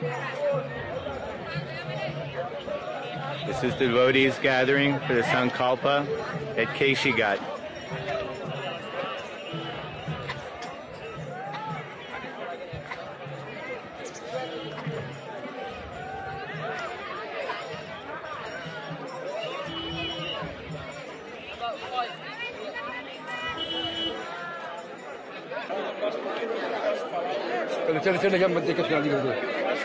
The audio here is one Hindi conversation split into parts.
This is the devotees gathering for the Sankalpa at Keshigat. चल हम बच्चे का शादी कर दो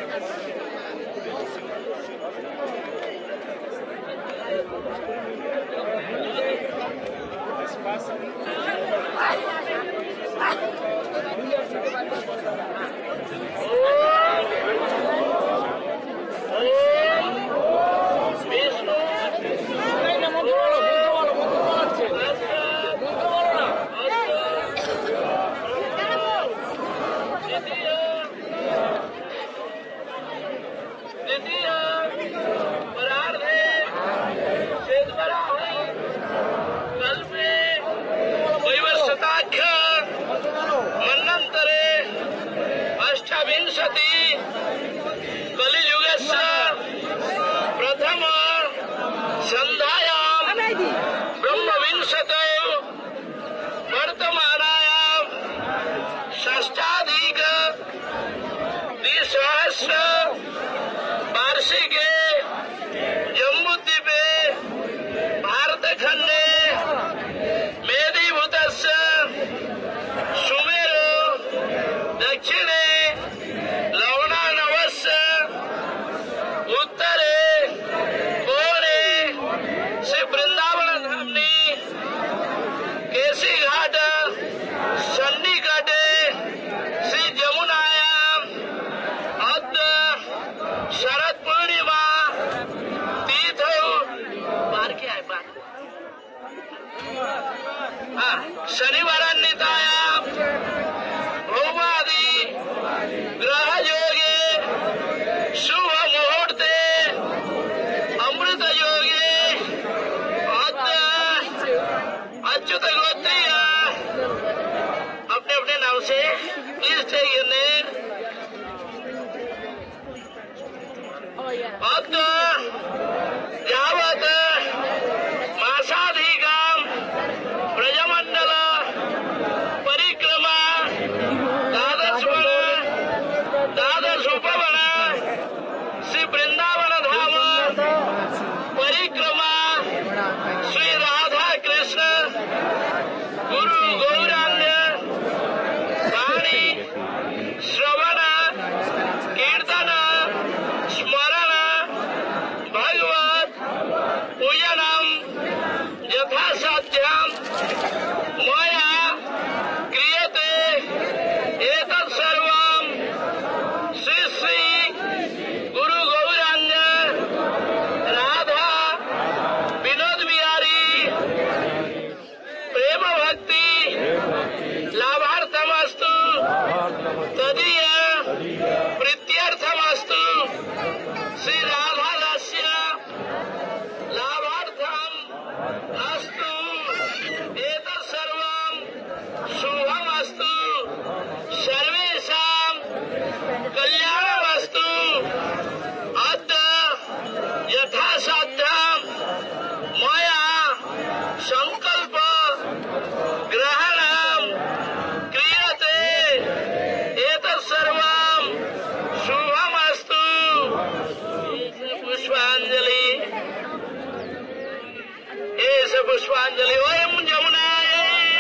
पुष्पांजलि ओम जमुनाय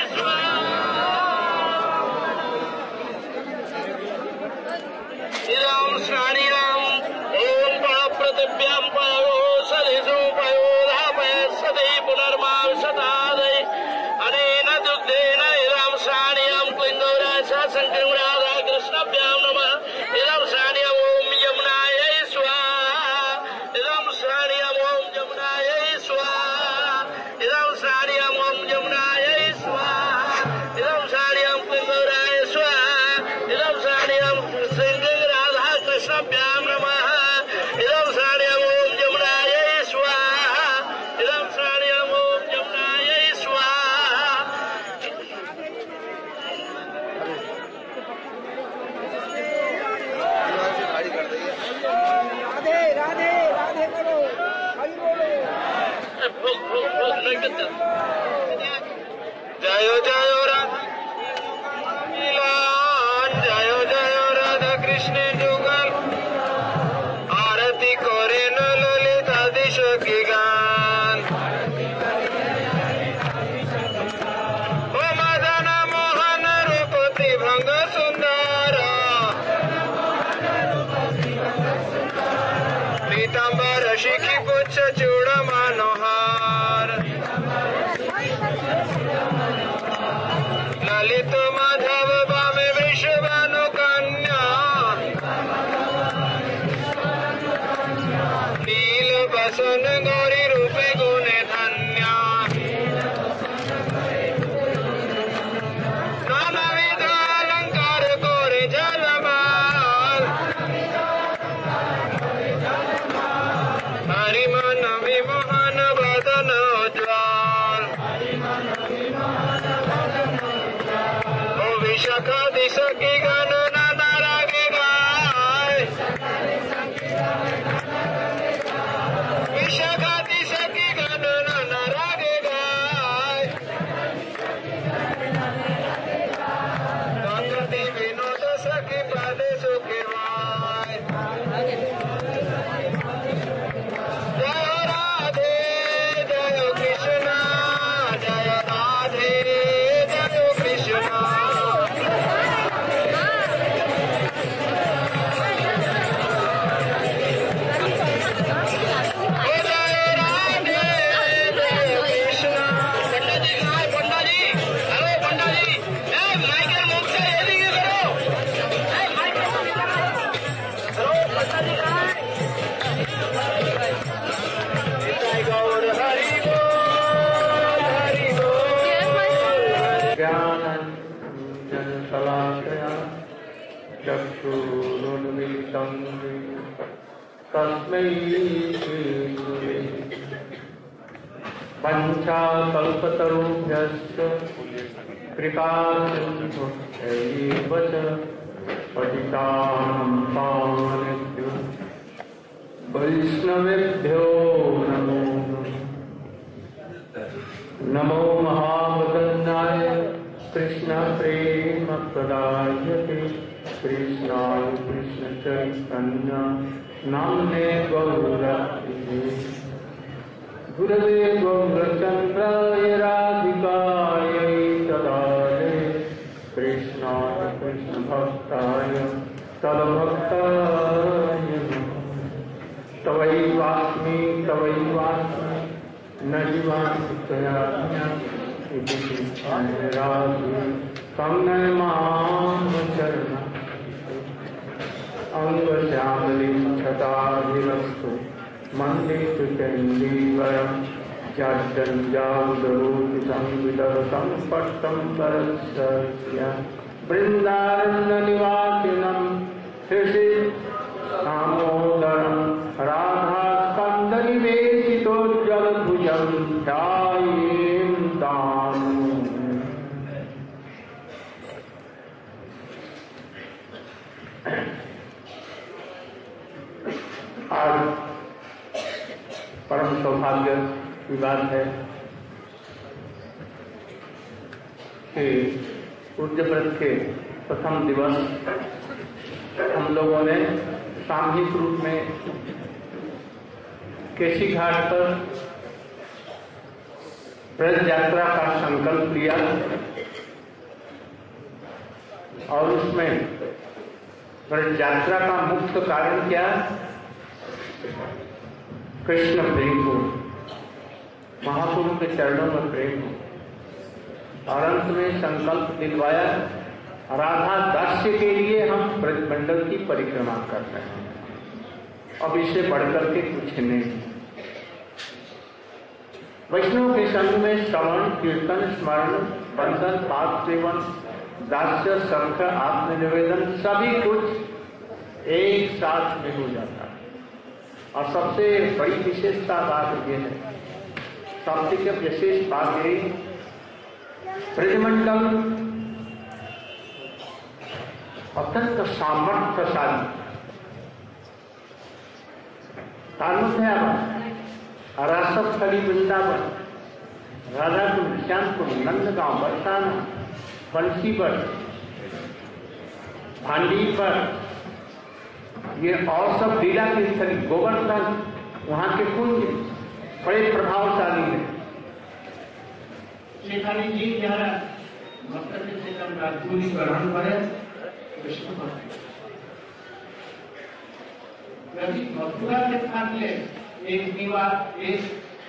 इदं श्राणीयां ओम पृथिव्यां पयो सलिषु पयोधापय सदै पुनर्मांसतादय अनेन दुग्धेन इदं श्राणीयां क्लिङ्गौरास शङ्करं राधा कृष्णभ्यां नमः इदं श्राणीयां ओम यमुनाय स्वाहा इदं श्राणीयां ओम जमुनाय स्वाहा इदं श्राणीयां जय जय राधा मिलान, जय जय राधा कृष्ण जुगल, आरती करे न ललिता दिश की गान। ओ मदन मोहन रूप त्रिभंग सुंदर, पीतांबर शिखी पुच्छ चूड़ मनोहार, ललित माधव वामे वृषभानु कन्या, नील बसन गौरी रूपे गुणे धन्या, नानाविध अलंकार गोरे जलमाल, हरिमन विमोहन वदन उज्ज्वल, ओ विशाखा दिश की गणना न रागे गाय, विशाखा दिश की गणना न रागे गाय, संगति विनोद सखी पादे सुखी वाय। जय राधे जय कृष्ण, जय राधे जय कृष्ण, ज्ञानञ्जनशलाकया चक्षुरुन्मिलितं तस्मै श्रीगुरवे पञ्चाकल्पतरुभ्यश्च कृपासिन्धुभ्यैव च पतितानां पावनेभ्यो वैष्णवेभ्यो नमो नमो महावदन्नाय कृष्ण प्रेम प्रदायते कृष्णाय कृष्ण चैतन्य नाम्ने गौरक्षिते गुरवे गौरचन्द्राय राधिकायै तदालये कृष्णाय कृष्ण भक्ताय तद्भक्ताय तवैवास्मि न जीवामि त्वया अंगश्यामलिं छटाभिरस्तु मन्दितु चण्डीवरं जाड्डञ्जावदरोति संविदवतं पट्टम्बरस्य वृन्दारण्यनिवासिनं हृषि दामोदरं राधास्कन्दनिवेशितोज्ज्वलभुजं ध्यायेन् ताम्। आज परम सौभाग्य की बात है कि पूज्य व्रत के प्रथम दिवस हम लोगों ने सामूहिक रूप में केशी घाट पर ब्रज यात्रा का संकल्प लिया और उसमें ब्रज यात्रा का मुख्य कारण क्या? कृष्ण प्रेम हो, महाप्रभु के चरणों में प्रेम हो। और अंत में संकल्प दिलवाया राधा दास्य के लिए हम ब्रजमंडल की परिक्रमा कर रहे हैं। अब इससे बढ़कर के कुछ नहीं। वैष्णव के संग में श्रवण कीर्तन स्मरण बंधन पाप सेवन दास्य संघ आत्मनिवेदन सभी कुछ एक साथ में हो जाता है। और सबसे बड़ी विशेषता बात यह है, सबसे विशेष बात यही ब्रजमंडल अत्यंत सामर्थ्यशाली तानुध्यावा रस रासव स्थली वृंदावन, राधा कुंड, श्यामकुंड, नंदगांव, बरसाना, बंसीवर, भांडीपर, ये और सब लीला की स्थली, गोवर्धन, वहां के कुंज बड़े प्रभावशाली हैं। शेखानी जी द्वारा मस्तक से राजपूरी ग्रहण करे विष्णु भक्ति यदि मथुरा के स्थान ले एक दीवार एक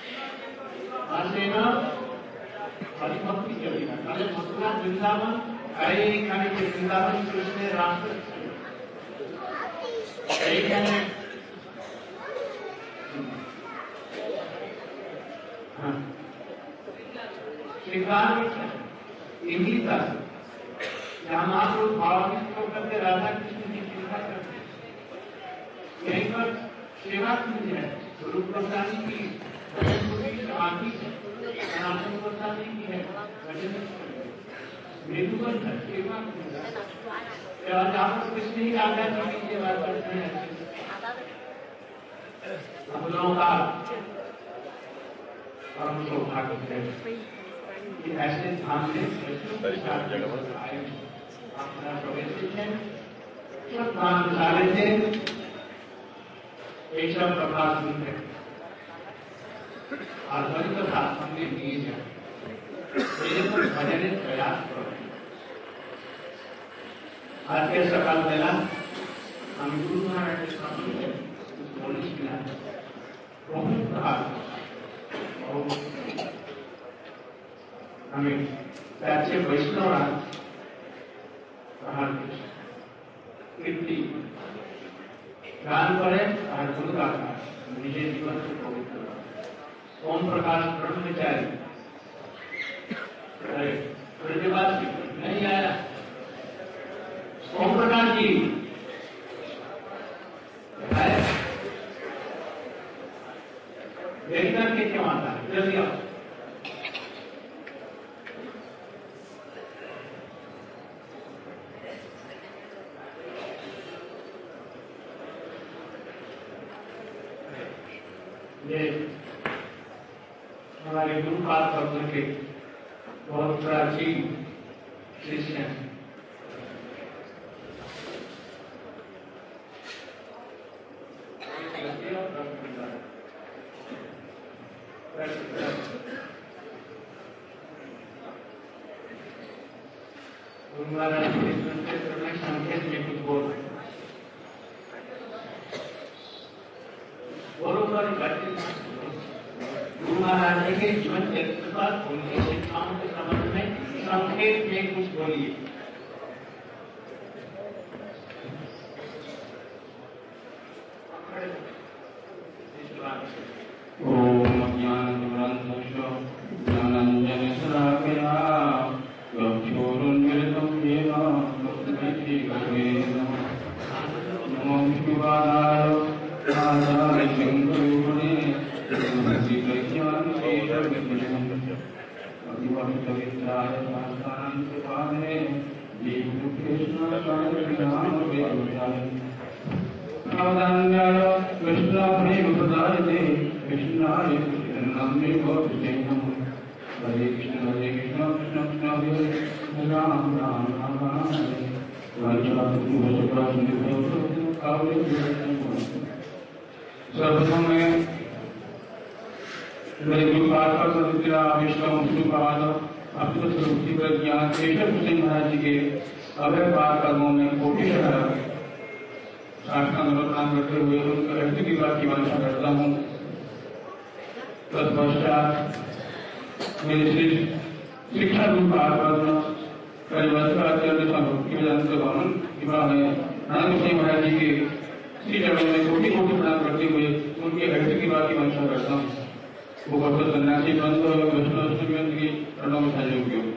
आसेना हरिभक्ति चलेगा अरे मथुरा वृंदावन अरे खाने के वृंदावन कृष्ण राष्ट्र श्रृंगार इंगित जहाँ महापुरुष भावात्मक करके राधा कृष्ण की कृपा करते यहीं पर सेवा कुंज है स्वरूप गोस्वामी की आदि सनातन गोस्वामी की है मृदुबंध सेवा जहाँ पर कृष्ण ही राधा जी की सेवा करते हैं हम लोगों का परम सौभाग्य है कि ऐसे धाम से अपना प्रवेश है सब धाम सारे थे एक सब प्रकाश मिलते और हरि कथा हमने दिए जाए मेरे पर भजन प्रयास करो आज के सकाल बेला हम गुरु महाराज के सामने बोली मिला बहुत प्रभाव हमें अच्छे वैष्णव कीर्ति गान करे और गुरु का निजे जीवन को पवित्र ओम प्रकाश ब्रह्मचारी ब्रजवासी नहीं आया ओम प्रकाश जी देखना के क्यों आता है जल्दी आओ ये हमारे गुरुपाद पद्म के बहुत प्राचीन शिष्य हैं गुरु महाराज के संकेत में कुछ बोल गुरु महाराज के जीवन चरित्र पर उनकी शिक्षाओं के संबंध में संक्षेप में कुछ बोलिए। ओम ज्ञानवरंतस्य ज्ञानांजनशलाकया चक्षुरुन्मिलितं येन तस्मै श्रीगुरवे नमः। नमो विष्णुपादाय आचार्यशङ्करगुणे पवित्राय शास्त्रांतपादे कृष्णाय कृष्णाभ्रेमप्रदायते कृष्णाय कृष्णनाम्ने गौरवे नमः। हरे कृष्ण कृष्ण कृष्ण हरे राम राम राम हरे सर्वप्रथम मैं मेरे गुरुपाद पर पवित्र विष्णु गुरुपाद अद्भुत स्वरूप प्रज्ञान केशव सिंह महाराज जी के अभय पाद कर्मों में कोटि साष्टांग नमस्कार करते हुए उनका ऐसी विवाह की वांछा करता हूँ। तत्पश्चात मेरे श्री शिक्षा गुरुपाद कर्म परिवर्तन भक्ति वेदांत भवन विवाह में नानक सिंह महाराज जी के श्री चरणों में कोटि कोटि प्रणाम करते हुए उनके ऐसी विवाह की वांछा करता हूँ। वो भक्त सन्यासी ग्रंथ वैष्णव की चरणों में सहयोग हो।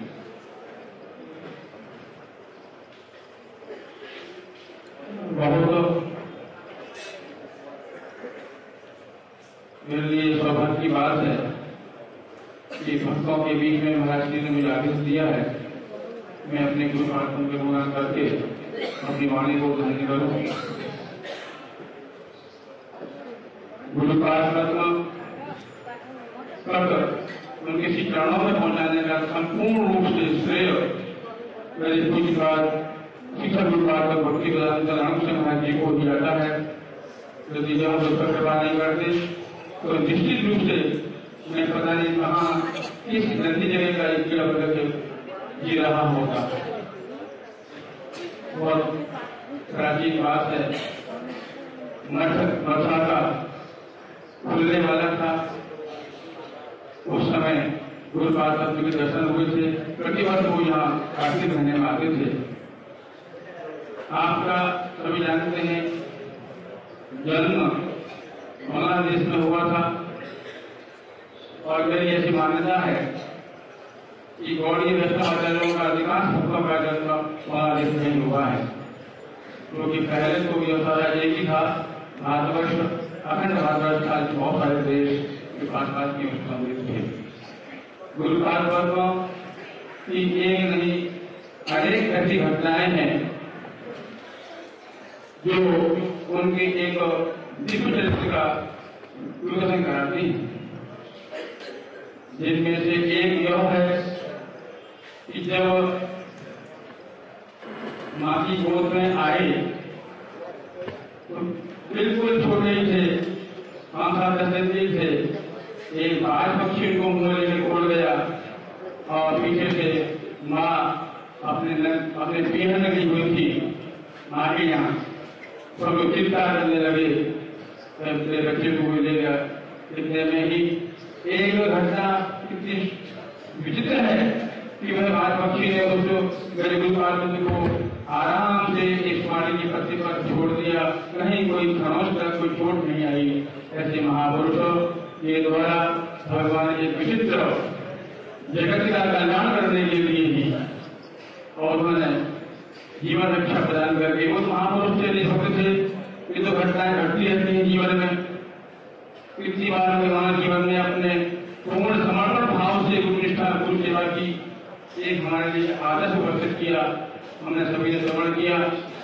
बहुत मेरे लिए सौभाग्य की बात है कि भक्तों के बीच में महाराज जी ने मुझे आदेश दिया है मैं अपने गुरु प्रार्थना के गुणगान करके अपनी वाणी को धन्य करूं। गुरु प्रार्थना तक उनके श्री चरणों में पहुंचाने का संपूर्ण रूप से श्रेय मेरे पूज्यपाद शिक्षक विभाग भक्ति प्रधान महाराज जी को दिया है। यदि जब हम उसका कृपा नहीं करते तो निश्चित रूप से मैं पता नहीं कहाँ किस गंदी जगह का एक किला बदल जी रहा होगा। बहुत प्राचीन बात है। मठा का खुलने वाला था, उस समय गुरुपाद तत्व के दर्शन हुए थे। प्रतिवर्ष वो यहाँ कार्तिक महीने में आते थे। आपका सभी जानते हैं जन्म बांग्लादेश में हुआ था और मेरी ऐसी मान्यता है कि गौड़ीय वैष्णवाचार्यों का अधिकांश भक्तों का जन्म बांग्लादेश में ही हुआ है, क्योंकि पहले तो व्यवसाय एक ही था। भारतवर्ष अखंड भारतवर्ष का बहुत सारे देश के पास की मंदिर थे। गुरुपाद वर्गों की एक नहीं अनेक ऐसी घटनाएं हैं जो उनके एक दिव्य चरित्र का विकसन कराती है, जिनमें से एक यह है कि जब मां की गोद में आए तो बिल्कुल छोटे ही थे, 5-7 दिन के थे। एक बाज पक्षी को मुंह लेकर उड़ गया और पीछे से माँ अपने पीहन लगी हुई थी माँ के यहाँ। सब लोग चिंता करने लगे, बच्चे को ले गया। इतने में ही एक घटना इतनी विचित्र है कि वह बाज पक्षी ने उसको मेरे गुरुपाद को आराम से एक पानी की पत्ती पर छोड़ दिया, कहीं कोई खरोच तक कोई चोट नहीं आई। ऐसे महापुरुषों के द्वारा भगवान एक विचित्र जगत का कल्याण करने के लिए ही और उन्होंने जीवन रक्षा प्रदान करके उस महापुरुष से नहीं सकते थे। ये तो घटनाएं घटती रहती है जीवन में। कितनी बार हमें मानव जीवन में अपने पूर्ण समर्पण भाव से गुरुनिष्ठा गुरु सेवा की एक हमारे लिए आदर्श उपस्थित किया। हमने सभी ने श्रवण किया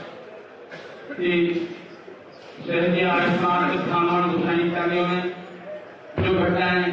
कि सहज आयुष्मान ब्राह्मण गोसाई इत्यादियों में जो घटनाएं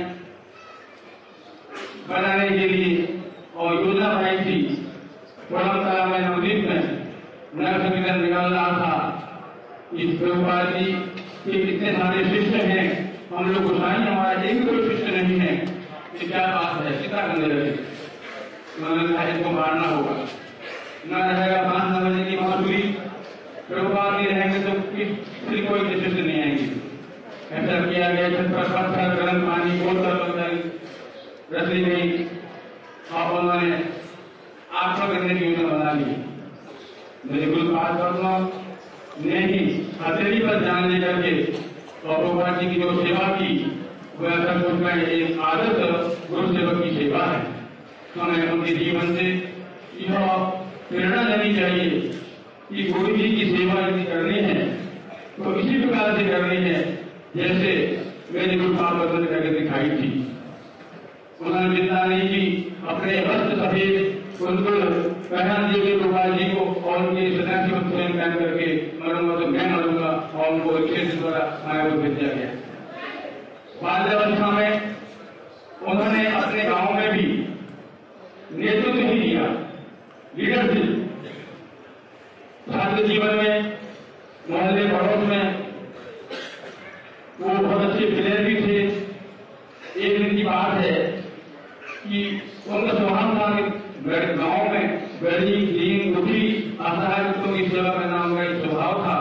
बनाने के लिए और योजना बनाई थी। परंपरा में नवदीप में नगर संकीर्तन निकल रहा था। इस प्रभुपाद जी के कितने सारे शिष्य हैं, हम लोग गोसाई हमारा एक कोई शिष्य नहीं है, ये क्या बात है, कितना करने लगे। उन्होंने कहा इसको मारना होगा, न रहेगा 5-9 बजे की बांसुरी, प्रभुपाद नहीं रहेंगे तो फिर कोई शिष्य नहीं आएंगे। ऐसा किया गया। छत पर पत्थर, गर्म पानी, बोतल रसली गई और उन्होंने आत्मा करने की योजना बना ली। मेरे गुरुपाद वर्गों ने ही हथेली पर जान लेकर के और प्रभुपाद जी की जो सेवा की वह सब कुछ में एक आदर्श गुरु सेवक की सेवा है। हमें उनके जीवन से यह प्रेरणा लेनी चाहिए कि गुरु जी की सेवा यदि करनी है तो इसी प्रकार से करनी है जैसे मेरे गुरुपाद वर्गों ने करके दिखाई थी। उन्होंने चिंता नहीं की, अपने वस्त्र सफेद उनको पहन दिए गोपाल जी को और उनके सन्यासी वस्त्र पहन करके मरूंगा तो मैं मरूंगा और उनको रिक्शे द्वारा माया को भेज दिया गया। बाल्यावस्था में उन्होंने अपने गांव में भी नेतृत्व ही दिया, लीडरशिप। छात्र जीवन में मोहल्ले पड़ोस में वो बहुत अच्छे प्लेयर भी थे। एक दिन की बात है कि उनका स्वभाव था कि गांव में गरीब दीन दुखी असहाय लोगों की सेवा करना उनका एक स्वभाव था।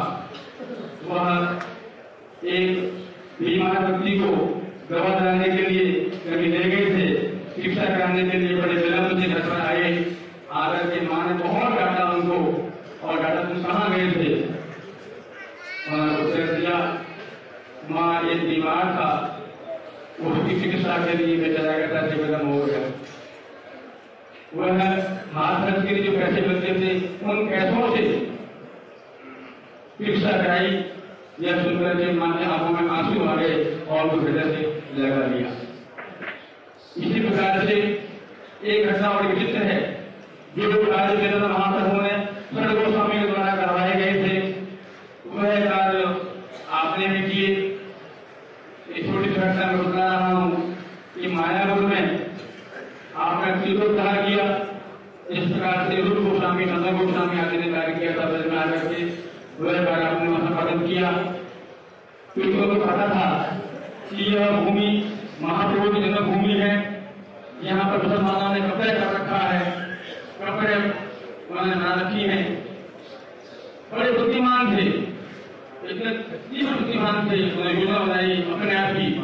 वह एक बीमार व्यक्ति को दवा दिलाने के लिए कभी ले गए थे, शिक्षा कराने के लिए बड़े विलंब से घर पर आए। आकर के मां ने बहुत डांटा उनको और डांटा तुम कहाँ गए थे। उन्होंने उत्तर दिया मां एक बीमार था, उसकी चिकित्सा के लिए बेचारा कहता निवेदन हो गया। वह हाथ खर्च के लिए जो पैसे मिलते थे उन पैसों से चिकित्सा कराई। यह सुनकर के मां के आंखों में आंसू आ गए और वो हृदय से लगा लिया। इसी प्रकार से एक घटना और विचित्र है जो कार्य वेदांत महाप्रभु ने शरण गोस्वामी के द्वारा करवाए गए थे। वह कार्य आपने भी किए। एक छोटी सी घटना में बता रहा हूँ कि माया रूप में आपने तीर्थोद्धार किया। इस प्रकार से रूप गोस्वामी, नंद गोस्वामी आदि ने कार्य किया था, ब्रज में आकर के वह कार्य आपने वहां पालन किया। क्योंकि उनको पता था कि यह भूमि महाप्रभु की जन्मभूमि है, यहाँ पर मुसलमानों ने कपड़े कर रखा है, कपड़े उन्होंने बना रखी है। बड़े बुद्धिमान थे, इतने बुद्धिमान थे, उन्होंने योजना बनाई अपने आप ही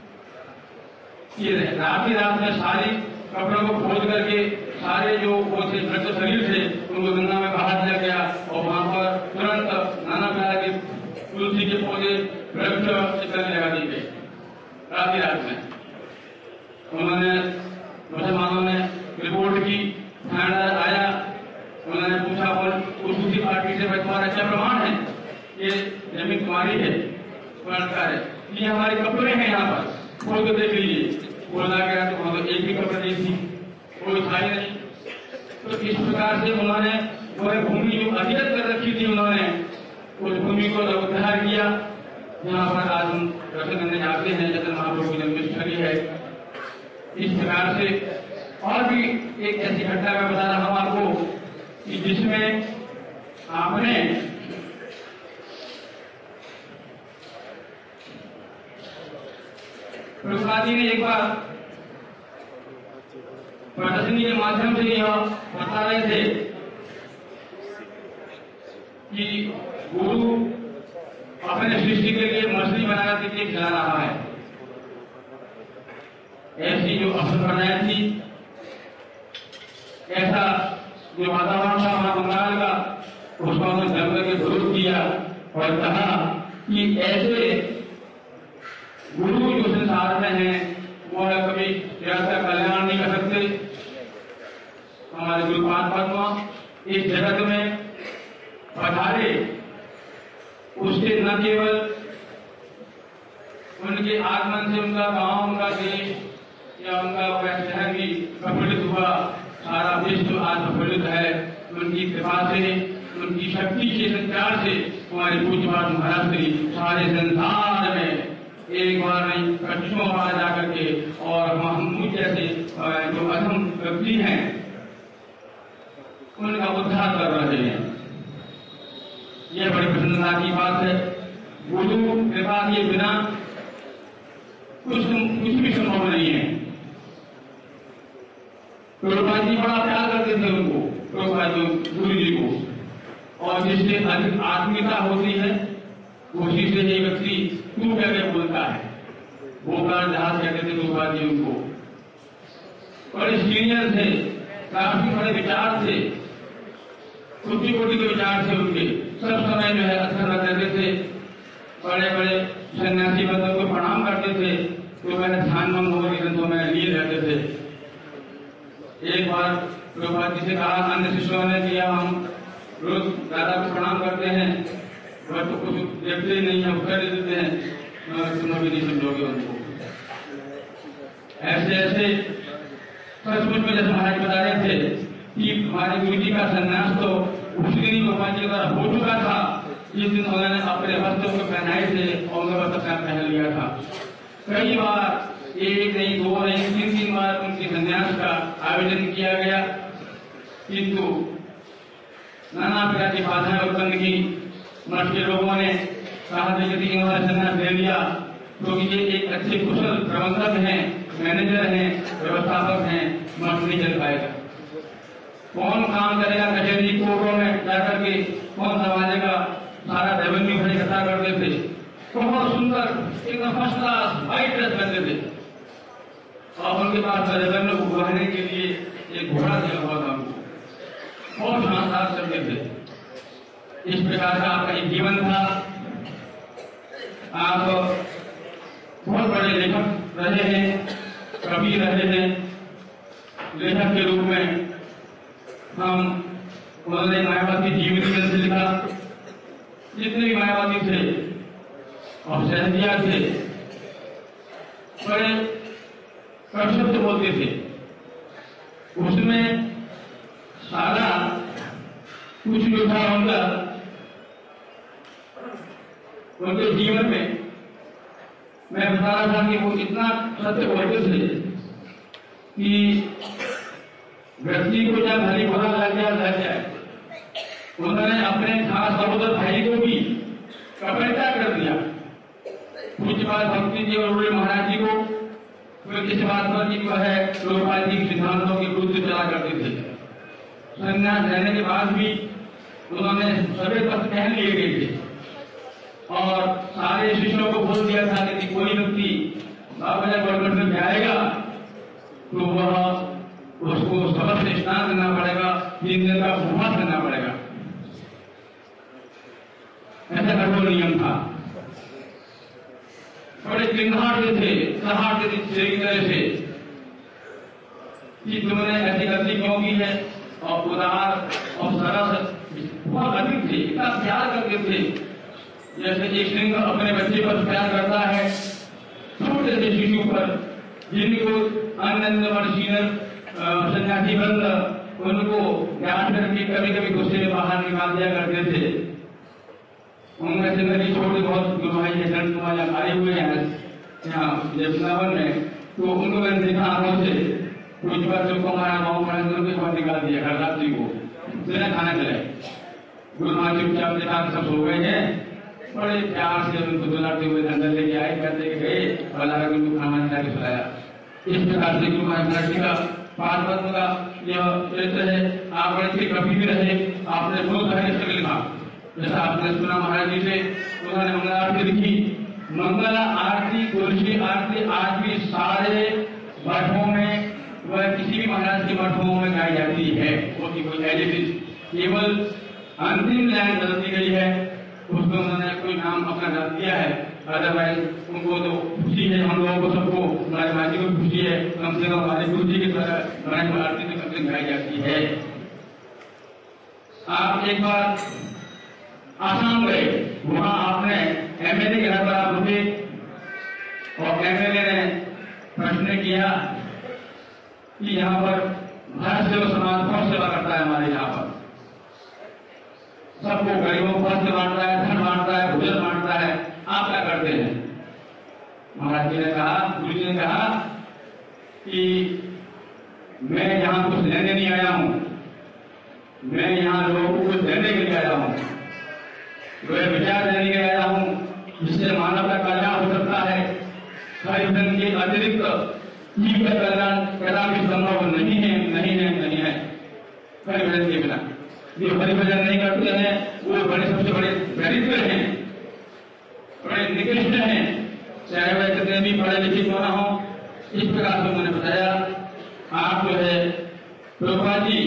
रात ही रात में सारी कपड़ों को खोद करके सारे जो वो थे मृत शरीर थे उनको गंगा में बहा दिया गया और वहां पर तुरंत नाना प्रकार के तुलसी के पौधे वृक्ष चित्र लगा दिए गए। रात ही रात में उन्होंने मुसलमानों ने रिपोर्ट की, थानेदार आया, उन्होंने पूछा और दूसरी पार्टी से तुम्हारा क्या प्रमाण है, ये जमीन तुम्हारी है, है ये हमारे कपड़े हैं, यहाँ पर खोल कर देख लीजिए। बोला गया तो वहां एक भी कपड़े नहीं थी, कोई था ही नहीं। तो इस प्रकार से उन्होंने वह भूमि जो अधिगत कर रखी थी, उन्होंने उस भूमि को उद्धार किया। यहाँ पर आज हम दर्शन करने जाते हैं, चैतन्य महाप्रभु की जन्मस्थली है। इस प्रकार से और भी एक ऐसी घटना मैं बता रहा हूं आपको कि जिसमें आपने प्रभुपाद जी ने एक बार प्रदर्शनी के माध्यम से यह बता रहे थे कि गुरु अपने सृष्टि के लिए मछली बना के खिला रहा है। ऐसी जो असंप्रदाय थी, ऐसा जो वातावरण था वहां बंगाल का, उसको उन्होंने जम करके विरोध किया और कहा कि ऐसे गुरु जो संसार में हैं वो है कभी जगत का कल्याण नहीं कर सकते। हमारे गुरुपाद पद्म इस जगत में पधारे, उससे न केवल उनके आगमन से उनका गांव, उनका देश या उनका शहर भी प्रफुल्लित हुआ, सारा विश्व आज प्रफुल्लित है। उनकी कृपा से, उनकी शक्ति के संचार से हमारे पूज्यपाद महाराज श्री सारे संसार में एक बार नहीं कच्चों बार जाकर के और महमूद जैसे जो अधम व्यक्ति हैं उनका उद्धार कर रहे हैं। यह बड़ी प्रसन्नता की बात है। गुरु कृपा के बिना कुछ भी संभव नहीं है। प्रभुपाद जी बड़ा प्यार करते थे उनको, प्रभुपाद गुरु जी को, और जिससे अधिक आत्मीयता होती है उसी से ये व्यक्ति तू करके बोलता है। वो कारण जहाज कहते थे प्रभुपाद जी उनको। बड़े सीनियर थे, काफी बड़े विचार थे, उच्च कोटि के विचार थे उनके। सब समय जो है अध्ययन करते थे, बड़े बड़े सन्यासी बंधुओं को प्रणाम करते थे, तो मैंने ध्यान मंद होकर ग्रंथों में लिए रहते थे। एक बार प्रभुपाद जी से कहा, अन्य शिष्यों ने किया, हम रोज दादा को प्रणाम करते हैं, वह तो कुछ देखते ही नहीं है, कर देते हैं, तुम भी नहीं समझोगे उनको। ऐसे ऐसे सचमुच में जैसे महाराज बता रहे थे कि हमारे गुरु जी का संन्यास तो उस दिन ही गोपाल जी द्वारा हो चुका था, जिस दिन उन्होंने अपने वस्त्रों को पहनाए थे और उनका वस्त्र पहन लिया था। कई बार, एक नहीं, दो नहीं, तीन बार उनके संन्यास का आयोजन किया गया, किंतु नाना प्रकार की बाधाएं उत्पन्न की। मठ के लोगों ने कहा था यदि इन्होंने संन्यास ले लिया तो ये एक अच्छे कुशल प्रबंधक हैं, मैनेजर हैं, व्यवस्थापक हैं, मठ नहीं चल पाएगा। कौन काम करेगा कचहरी कोर्टों में जाकर के, कौन संभालेगा, सारा रेवेन्यू इकट्ठा करते थे। बहुत सुंदर एकदम फर्स्ट क्लास व्हाइट ड्रेस पहनते थे और उनके पास रेवेन्यू को बढ़ाने के लिए एक घोड़ा दिया हुआ था उनको, बहुत शानदार करते थे। इस प्रकार का आपका एक जीवन था। आप बहुत बड़े लेखक रहे हैं, कवि रहे हैं। लेखक के रूप में हम उन्होंने मायावादी जीवनी ग्रंथ लिखा। जितने भी मायावादी थे और सहजिया थे, बड़े प्रशस्त बोलते थे। उसमें सारा कुछ जो था उनके जीवन में मैं बता रहा था कि वो इतना सत्य बोलते थे कि व्यक्ति को जब भली बुरा लग जाए, उन्होंने अपने खास सहोदर भाई को भी कपड़ता कर दिया। कुछ बात भक्ति जी और महाराज जी को किस बात पर जो है लोकपाल जी के सिद्धांतों के विरुद्ध चला करते थे। संन्यास लेने के बाद भी उन्होंने सभी वस्त्र पहन लिए गए थे और सारे शिष्यों को बोल दिया था कि कोई व्यक्ति बाबा गढ़ में जाएगा तो वह उसको सबक से स्नान करना पड़ेगा, 3 दिन का उपवास करना पड़ेगा। ऐसा कठोर नियम था। बड़े चिन्हाटे थे, सहाटे थे एक तरह से कि तुमने ऐसी गलती क्यों की है। और उदार और सरस बहुत अधिक थे, इतना प्यार करते थे जैसे एक सिंह अपने बच्चे पर प्यार करता है। छोटे से शिशु पर जिनको आनंद सन्यासी बंद उनको ज्ञान करके कभी कभी गुस्से में बाहर निकाल दिया करते थे। उनमें से मेरी छोटे बहुत गुरुभाई के संत आए हुए हैं यहाँ वृंदावन में, तो उनको मैंने देखा आंखों से कुछ बच्चों को हमारा गाँव में बहुत निकाल दिया हरदास को बिना खाना खिलाए। गुरुभाई चुपचाप देखा सब सो गए हैं, बड़े प्यार से उनको दुलाते हुए अंदर लेके आए, कहते गए और लगा उनको खाना खिला के सुलाया। इस प्रकार से गुरु महाराज जी का पार्वत का यह चरित्र है। आप बड़े कभी भी रहे, आपने बहुत सारे लिखा, जैसा आपने सुना महाराज जी से उन्होंने मंगल आरती लिखी। मंगल आरती, तुलसी आरती आज भी सारे मठों में वह किसी भी महाराज के मठों में गाई जाती है। वो की कोई एडिट केवल अंतिम लाइन बदल दी गई है, उसमें उन्होंने कोई नाम अपना डाल दिया है। अदरवाइज उनको तो खुशी है, हम लोगों को सबको हमारे माजी को खुशी है, कम से कम हमारे गुरु जी की तरह मंगल आरती तो कम से गाई जाती है। आप एक बार आसाम गए, वहां आपने एमएलए के घर पर आप रुके और एमएलए ने प्रश्न किया कि यहाँ पर भारत सेवा समाज बहुत सेवा करता है, हमारे यहाँ पर सबको गरीबों को वस्त्र बांटता है, धन बांटता है, भोजन बांटता है, आप क्या करते हैं। महाराज जी ने कहा, गुरु जी ने कहा कि मैं यहाँ कुछ लेने नहीं आया हूँ, मैं यहाँ लोगों को कुछ देने के लिए आया हूँ, वह विचार देने के लिए आया हूँ जिससे मानव का कल्याण हो सकता है। हरिजन के अतिरिक्त जीव का कल्याण कदापि संभव नहीं है, नहीं है, नहीं है हरिभजन के बिना। जो हरिभजन नहीं करते हैं वो बड़े सबसे बड़े दरिद्र हैं, बड़े निकृष्ट हैं, चाहे वह कितने भी पढ़े लिखे क्यों ना हो। इस प्रकार से उन्होंने बताया। आप जो है प्रभुपाद जी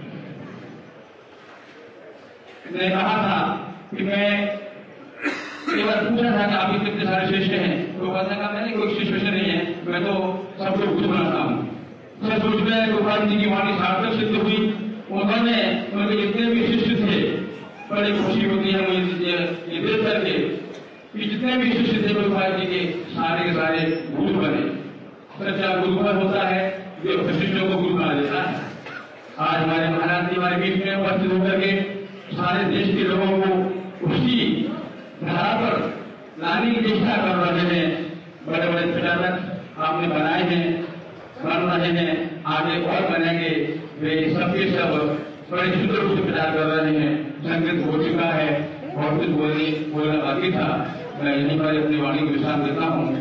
ने कहा था कि मैं केवल पूछा था कि आप कितने सारे शिष्य हैं, तो कहने का मैंने कोई शिष्य नहीं है, मैं तो सबको कुछ बनाता हूँ। सच सोच में प्रभुपाद जी की वाणी सार्थक सिद्ध हुई। उन्होंने उनके जितने भी शिष्य थे, बड़ी खुशी होती है मुझे ये देख करके कि जितने भी शिष्य थे प्रभुपाद जी के सारे गुरु बने। सच्चा गुरुवर होता है जो शिष्यों को गुरु बना देता है। आज हमारे महाराज जी हमारे बीच में उपस्थित होकर के सारे देश के लोगों को उसी धारा पर लाने की चेष्टा कर रहे हैं। बड़े बड़े प्रचारक आपने बनाए हैं, बन रहे हैं, आगे और बनेंगे। वे सबके सब बड़े सुंदर रूप से प्रचार कर रहे हैं। संगीत हो चुका है और कुछ बोलना बाकी था। मैं यहीं पर अपनी वाणी को विश्राम देता हूँ।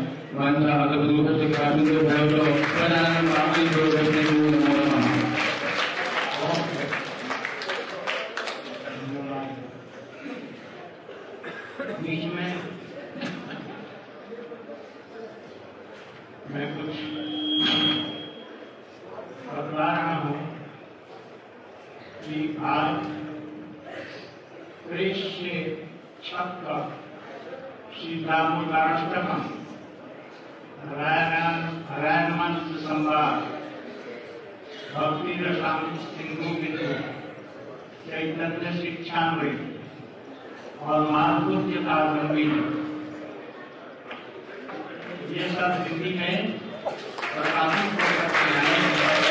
बीच में मैं कुछ बतला रहा हूँ कि आज कृष्ण छक्का श्री दामोदराष्टकम रायण मंत्र संवाद भक्ति रसाम सिंधु बिंदु चैतन्य शिक्षामृत और माधुर्य का गंभीर ये सब हिंदी में प्रकाशित हो सकते हैं।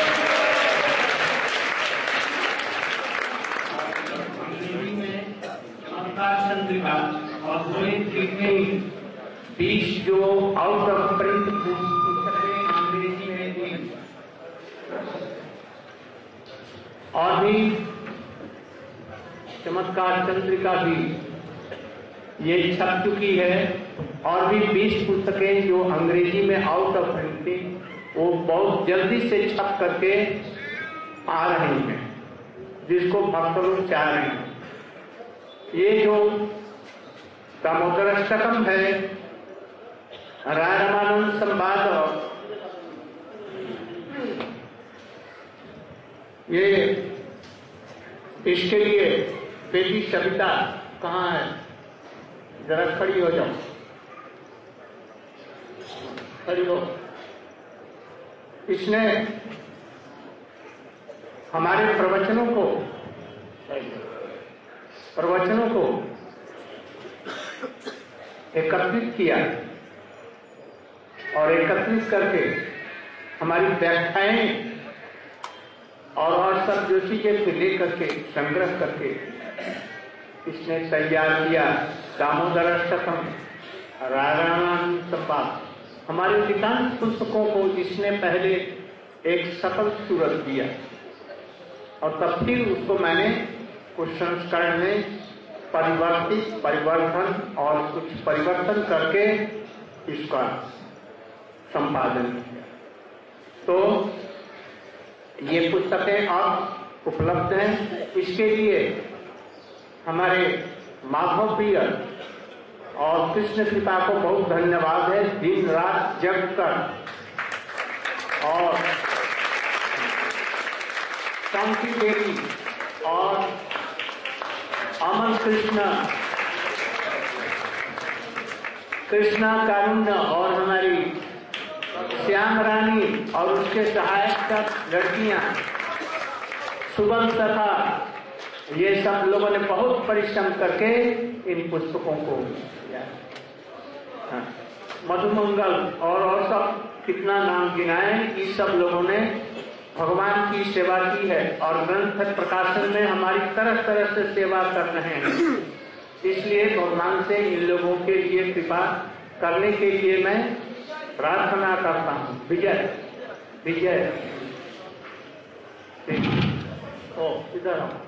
अंग्रेजी में चमत्कार चंद्रिका और पूरी 20 जो आउट ऑफ प्रिंट पुस्तकें अंग्रेजी में थी और भी चमत्कार चंद्रिका भी ये छप चुकी है, और भी 20 पुस्तकें जो अंग्रेजी में आउट ऑफ प्रिंट थी वो बहुत जल्दी से छप करके आ रही हैं, जिसको भक्त लोग चाह रहे हैं। ये जो दामोदराष्टकम है, राय रामानंद संवाद, ये इसके लिए बेटी सविता कहाँ है, जरा खड़ी हो जाओ, खड़ी हो। इसने हमारे प्रवचनों को एकत्रित किया और एकत्रित करके हमारी व्याख्याएं और सब जो चीजें लेकर के संग्रह करके इसने तैयार किया। दामोदराष्टकम, राय रामानंद संवाद, हमारे अधिकांश पुस्तकों को इसने पहले एक सफल सूरत दिया और तब फिर उसको मैंने कुछ संस्करण में परिवर्तन और कुछ परिवर्तन करके इसका संपादन किया। तो ये पुस्तकें अब उपलब्ध हैं। इसके लिए हमारे माधव प्रिय और कृष्ण कृपा को बहुत धन्यवाद है। दिन रात जग कर और शांति देवी और अमन कृष्णा कारुण्य और हमारी श्याम रानी और उसके सहायक लड़कियां सुगम तथा ये सब लोगों ने बहुत परिश्रम करके इन पुस्तकों को किया। मधुमंगल और सब कितना नाम गिनाए, इस सब लोगों ने भगवान की सेवा की है और ग्रंथ प्रकाशन में हमारी तरह तरह से सेवा कर रहे हैं। इसलिए भगवान से इन लोगों के लिए कृपा करने के लिए मैं प्रार्थना करता हूँ। विजय विजय ओ इधर आओ।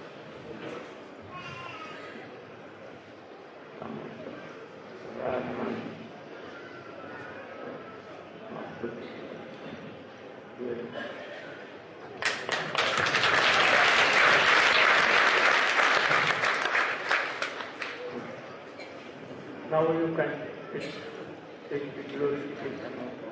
Now you can take the glorification.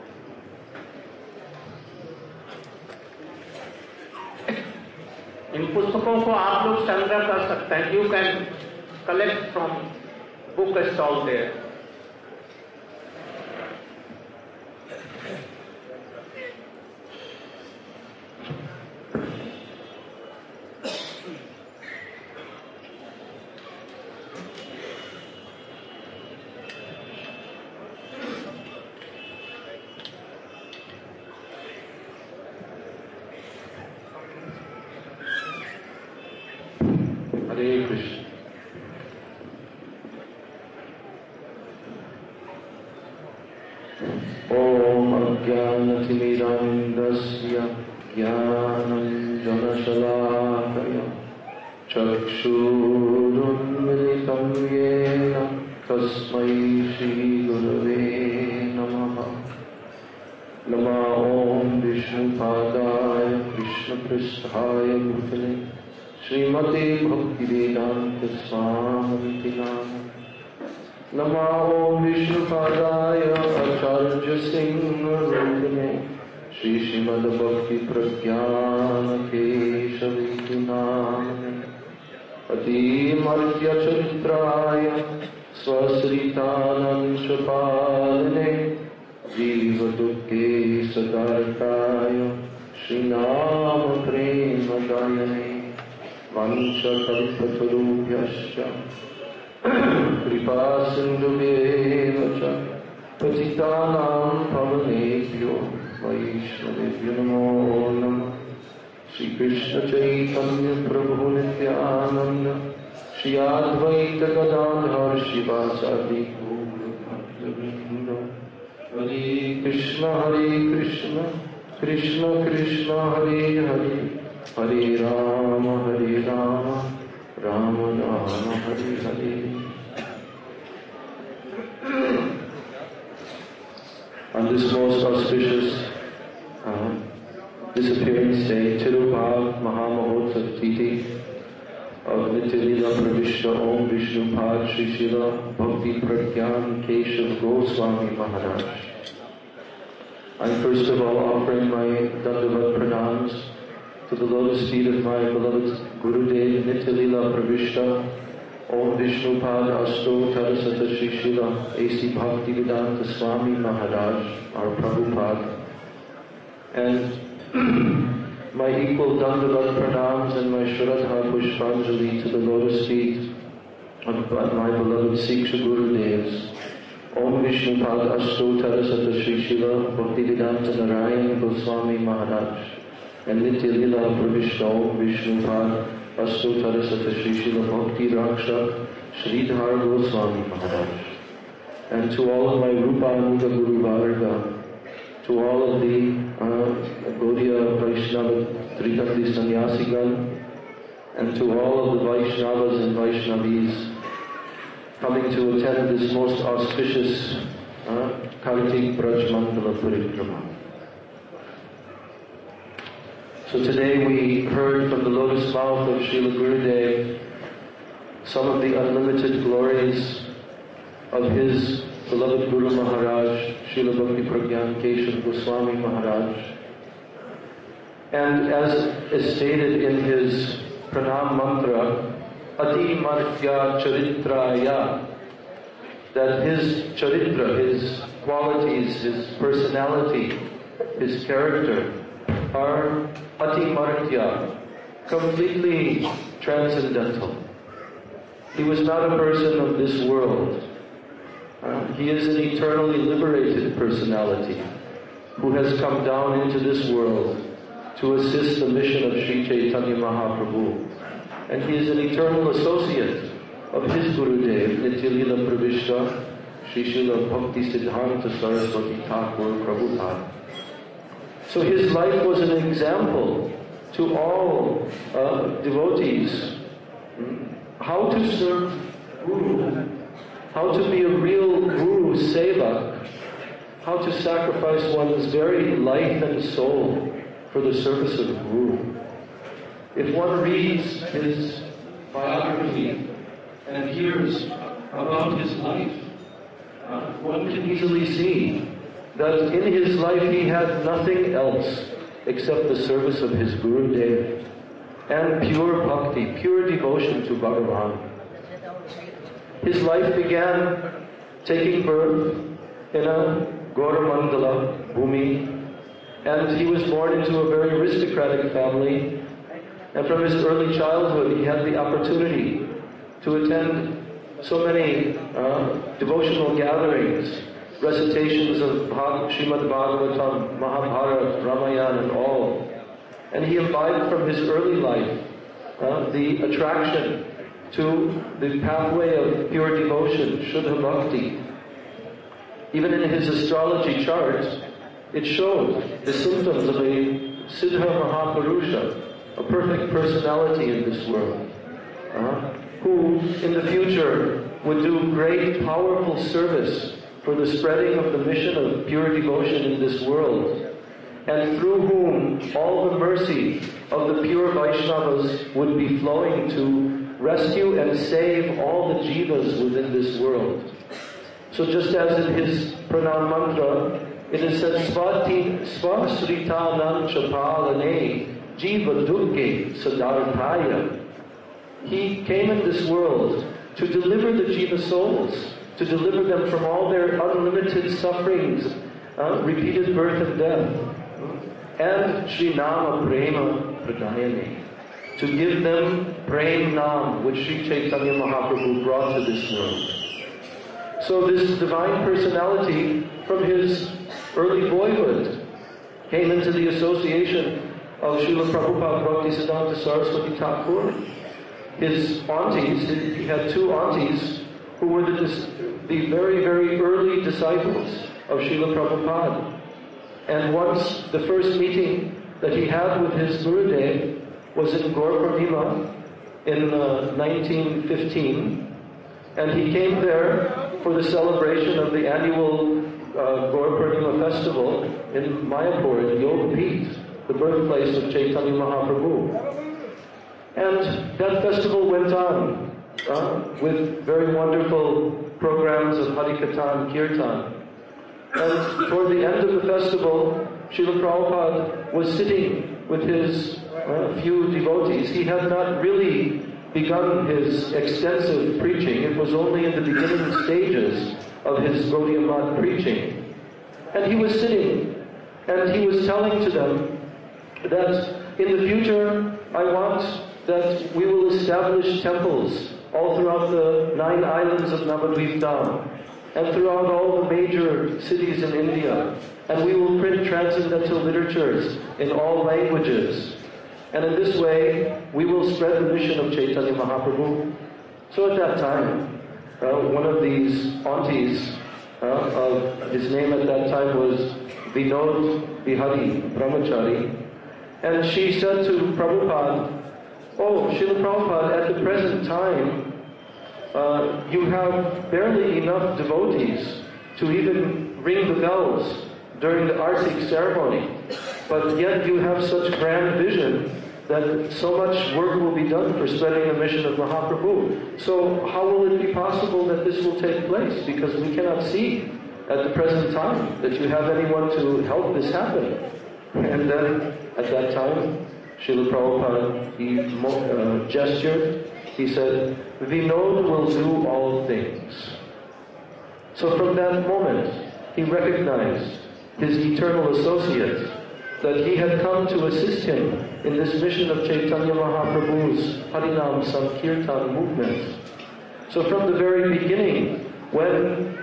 इन पुस्तकों को आप लोग संग्रह कर सकते हैं। You can collect from book stall there. Hare Krishna. Om अज्ञानतिमिरान्धस्य ज्ञानाञ्जनशलाकया चक्षुरुन्मिलितं येन तस्मै श्रीगुरवे नमः। नमो ओम विष्णुपादाय कृष्णपृष्ठाय भूतले श्रीमते भक्तिवेदांत स्वामी नाम। नमो ओम विष्णुपादाय आचार्य सिंह श्री श्रीमद भक्ति प्रज्ञान केशवी नाम। अतिमर्त्य चरित्राय स्वश्रितानंद पालने जीव दुखे सदार्ताय श्रीनाम प्रेम गायने वंशकल्पतरुभ्यश्च कृपा सिन्धुभ्येव च पतितानां पावनेभ्यो वैष्णवेभ्यो नमो नमः। श्री कृष्ण चैतन्य प्रभु नित्यानंद श्री अद्वैत गदाधर शिवासादि गौरभक्तवृन्द। हरे Krishna Krishna Krishna Hare Hare Hare Rama, Rama Rama, Hare Hare. On this most auspicious disappearance day, Tirubhav Mahamahotsav Tithi of Nitya Lila Pravishta Om Vishnupad Shri Srila Bhakti Pragyan Keshav Goswami Maharaj. I'm first of all offering my Dandavat Pranams to the lotus feet of my beloved Gurudev Nitya Lila Pravishta Om Vishnupad Asto Tadasata Shri Srila A.C. Bhaktivedanta Swami Maharaj, our Prabhupada, and my equal Dandavat Pranams and my Shraddha Pushpanjali to the lotus feet of my beloved Siksha Gurudevs. Om Vishnupad Asto Tadasata Shri Srila Bhaktivedanta Narayana Goswami Maharaj, and Nitya Lila Pravishta Om Vishnupad Asto Tadasata Shri Srila Bhakti Rakshak Sridhar Goswami Maharaj. And to all of my Rupa Anuga Guru Varga, to all of the Gaudiya Vaishnava Tritandi Sannyasigan, and to all of the Vaishnavas and Vaishnavis coming to attend this most auspicious Kartik Braj Mandala Parikrama. So today we heard from the lotus mouth of Srila Gurudev some of the unlimited glories of his beloved Guru Maharaj, Srila Bhakti Pragyan Keshav Goswami Maharaj. And as is stated in his pranam mantra, Ati Martya Charitraya, that his charitra, his qualities, his personality, his character are Ati Martya, completely transcendental. He was not a person of this world. He is an eternally liberated personality who has come down into this world to assist the mission of Sri Chaitanya Mahaprabhu. And he is an eternal associate of his Gurudev, Nitya Lila Pravishta, Sri Srila Bhakti Siddhanta Saraswati Thakur Prabhupada. So his life was an example to all devotees how to serve Guru, how to be a real Guru Sevak, how to sacrifice one's very life and soul for the service of Guru. If one reads his biography and hears about his life, one can easily see that in his life he had nothing else except the service of his Gurudev and pure bhakti, pure devotion to Bhagavan. His life began taking birth in a Gauramandala Bhumi, and he was born into a very aristocratic family, and from his early childhood he had the opportunity to attend so many devotional gatherings, recitations of Srimad Bhagavatam, Mahabharata, Ramayana and all. And he imbibed from his early life the attraction to the pathway of pure devotion, Shuddha Bhakti. Even in his astrology chart, it showed the symptoms of a Siddha Mahapurusha, a perfect personality in this world, who in the future would do great powerful service for the spreading of the mission of pure devotion in this world, and through whom all the mercy of the pure Vaishnavas would be flowing to rescue and save all the jivas within this world. So just as in his pranam mantra, it is said, Svasritanam Chapalane Jiva Durge Sadarthaya. He came in this world to deliver the jiva souls, to deliver them from all their unlimited sufferings, repeated birth and death, and Sri Nama Prema Pradayane, to give them Prem Nam, which Sri Chaitanya Mahaprabhu brought to this world. So this divine personality from his early boyhood came into the association of Srila Prabhupada Bhaktisiddhanta Saraswati Thakur. His aunties, he had two aunties who were the very, very early disciples of Srila Prabhupada. And once, the first meeting that he had with his Gurudev, was in Gaur Purnima in 1915, and he came there for the celebration of the annual Gaur Purnima festival in Mayapur, in Yoga Peeth, the birthplace of Chaitanya Mahaprabhu. And that festival went on with very wonderful programs of Harikatha and Kirtan. And toward the end of the festival, Srila Prabhupada was sitting with his few devotees. He had not really begun his extensive preaching. It was only in the beginning stages of his Gaudiya Math preaching. And he was sitting, and he was telling to them that in the future, I want that we will establish temples all throughout the 9 islands of Navadvip Dham, and throughout all the major cities in India. And we will print transcendental literatures in all languages. And in this way, we will spread the mission of Chaitanya Mahaprabhu. So at that time, one of these aunties, his name at that time was Vinod Bihari Brahmachari, and she said to Prabhupada, "Oh, Srila Prabhupada, at the present time, you have barely enough devotees to even ring the bells during the Artik ceremony, but yet you have such grand vision that so much work will be done for spreading the mission of Mahaprabhu. So how will it be possible that this will take place? Because we cannot see at the present time that you have anyone to help this happen." And then at that time, Srila Prabhupada, he gestured, he said, "Vinod will do all things." So from that moment, he recognized his eternal associate, that he had come to assist him in this mission of Chaitanya Mahaprabhu's Harinam Sankirtan movement. So from the very beginning, when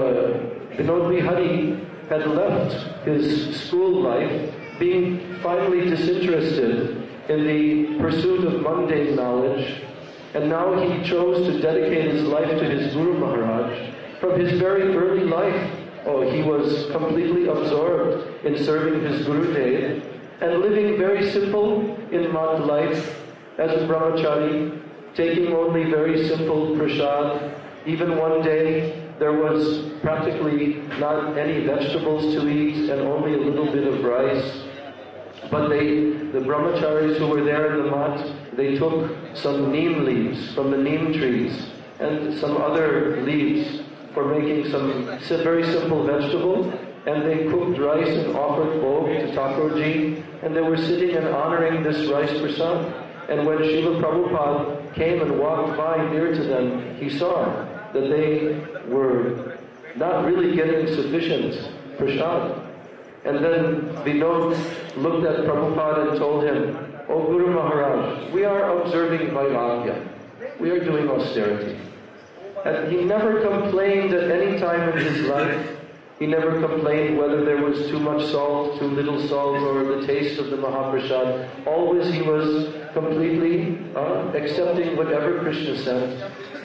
Vinod Bihari had left his school life, being finally disinterested in the pursuit of mundane knowledge, and now he chose to dedicate his life to his Guru Maharaj, from his very early life, he was completely absorbed in serving his Gurudev and living very simple in Mat life as a brahmachari, taking only very simple prasad. Even one day there was practically not any vegetables to eat and only a little bit of rice. But the brahmacharis who were there in the mat, they took some neem leaves from the neem trees and some other leaves for making some very simple vegetable, and they cooked rice and offered bhog to Thakurji, and they were sitting and honoring this rice prasad. And when Srila Prabhupada came and walked by near to them, he saw that they were not really getting sufficient prasad. And then Vinod looked at Prabhupada and told him, "Oh Guru Maharaj, we are observing Vairagya. We are doing austerity." And he never complained at any time in his life. He never complained whether there was too much salt, too little salt, or the taste of the Mahaprasad. Always he was completely accepting whatever Krishna sent.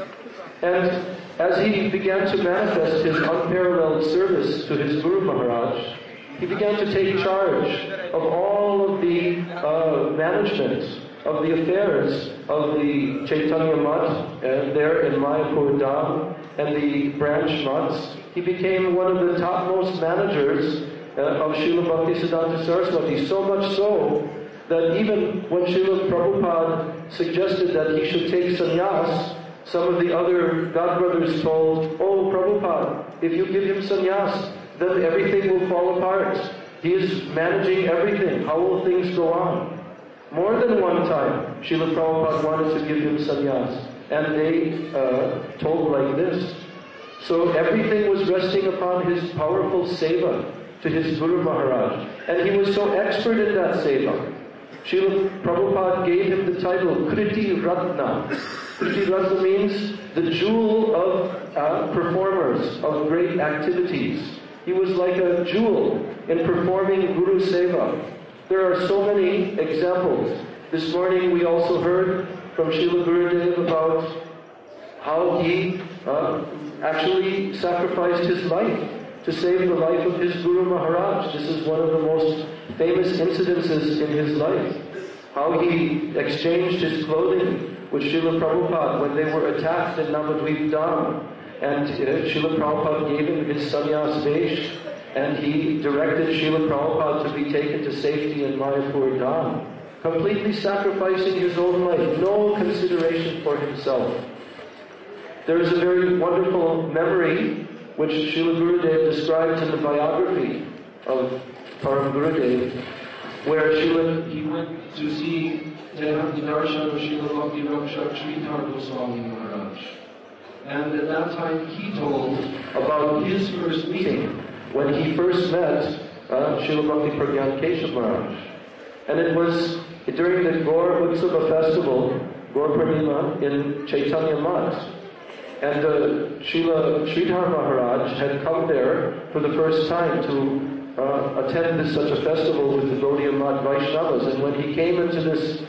And as he began to manifest his unparalleled service to his Guru Maharaj, he began to take charge of all of the management of the affairs of the Chaitanya Math there in Mayapur Dham and the branch maths. He became one of the topmost managers of Srila Bhaktisiddhanta Saraswati, so much so that even when Srila Prabhupada suggested that he should take sannyas, some of the other godbrothers told, "Oh Prabhupada, if you give him sannyas, then everything will fall apart. He is managing everything. How will things go on?" More than one time, Srila Prabhupada wanted to give him sannyas, and they told like this. So everything was resting upon his powerful seva to his Guru Maharaj, and he was so expert in that seva. Srila Prabhupada gave him the title Kriti Ratna. Kriti Ratna means the jewel of performers of great activities. He was like a jewel in performing Guru Seva. There are so many examples. This morning we also heard from Srila Gurudev about how he actually sacrificed his life to save the life of his Guru Maharaj. This is one of the most famous incidences in his life. how he exchanged his clothing with Srila Prabhupada when they were attacked in Navadvip Dham. And Srila Prabhupada gave him his sannyas vesh, and he directed Srila Prabhupada to be taken to safety in Mayapur Dham, completely sacrificing his own life, no consideration for himself. There is a very wonderful memory which Srila Gurudev describes in the biography of Param Gurudev, where he went to see the darshan of Srila Bhakti Rakshak Sridhar Goswami Maharaj. And at that time he told about his first meeting, when he first met Srila Bhakti Pragyan Keshav Maharaj. And it was during the Gaur Utsava festival, Gaur Purnima, in Chaitanya Math. And Srila Sridhar Maharaj had come there for the first time to attend such a festival with the Gaudiya Math Vaishnavas. And when he came into this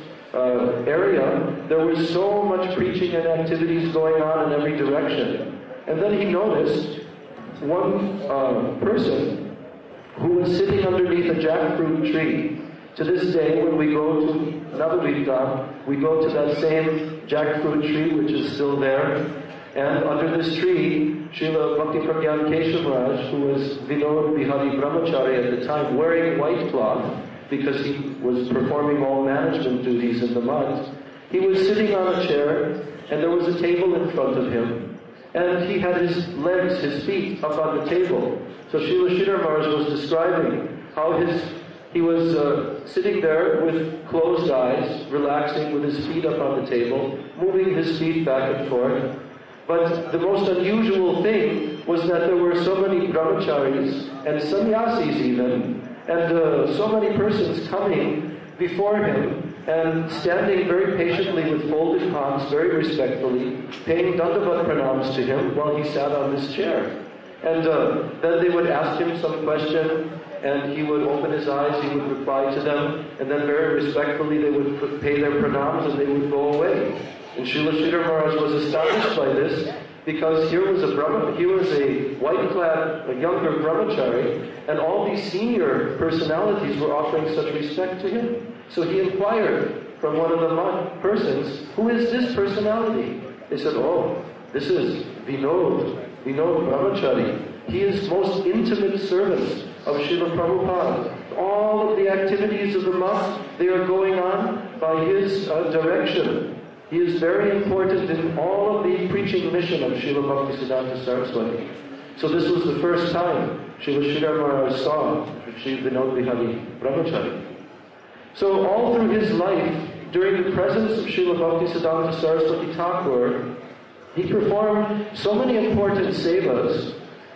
area, there was so much preaching and activities going on in every direction. And then he noticed one person who was sitting underneath a jackfruit tree. To this day, when we go to Navadvip Dham, we go to that same jackfruit tree which is still there. And under this tree, Srila Bhakti Pragyan Keshav Maharaj, who was Vinod Bihari Brahmachari at the time, wearing white cloth, because he was performing all management duties in the mud, he was sitting on a chair, and there was a table in front of him, and he had his legs, his feet, up on the table. So Srila Sridhar Maharaj was describing how he was sitting there with closed eyes, relaxing with his feet up on the table, moving his feet back and forth. But the most unusual thing was that there were so many brahmacharis and sannyasis even, and so many persons coming before him and standing very patiently with folded palms, very respectfully, paying dandavat pranams to him while he sat on this chair. And then they would ask him some question, and he would open his eyes, he would reply to them, and then very respectfully they would pay their pranams and they would go away. And Srila Sridhar Maharaj was astonished by this, because here was a white-clad, a younger brahmachari, and all these senior personalities were offering such respect to him. So he inquired from one of the persons, who is this personality? They said, oh, this is Vinod Brahmachari. He is most intimate servant of Srila Prabhupada. All of the activities of the mosque, they are going on by his direction. He is very important in all of the preaching mission of Srila Bhaktisiddhanta Saraswati. So this was the first time Srila Sridhar Maharaj saw Sri Vinod Bihari Brahmachari. So all through his life, during the presence of Srila Bhaktisiddhanta Saraswati Thakur, he performed so many important sevas,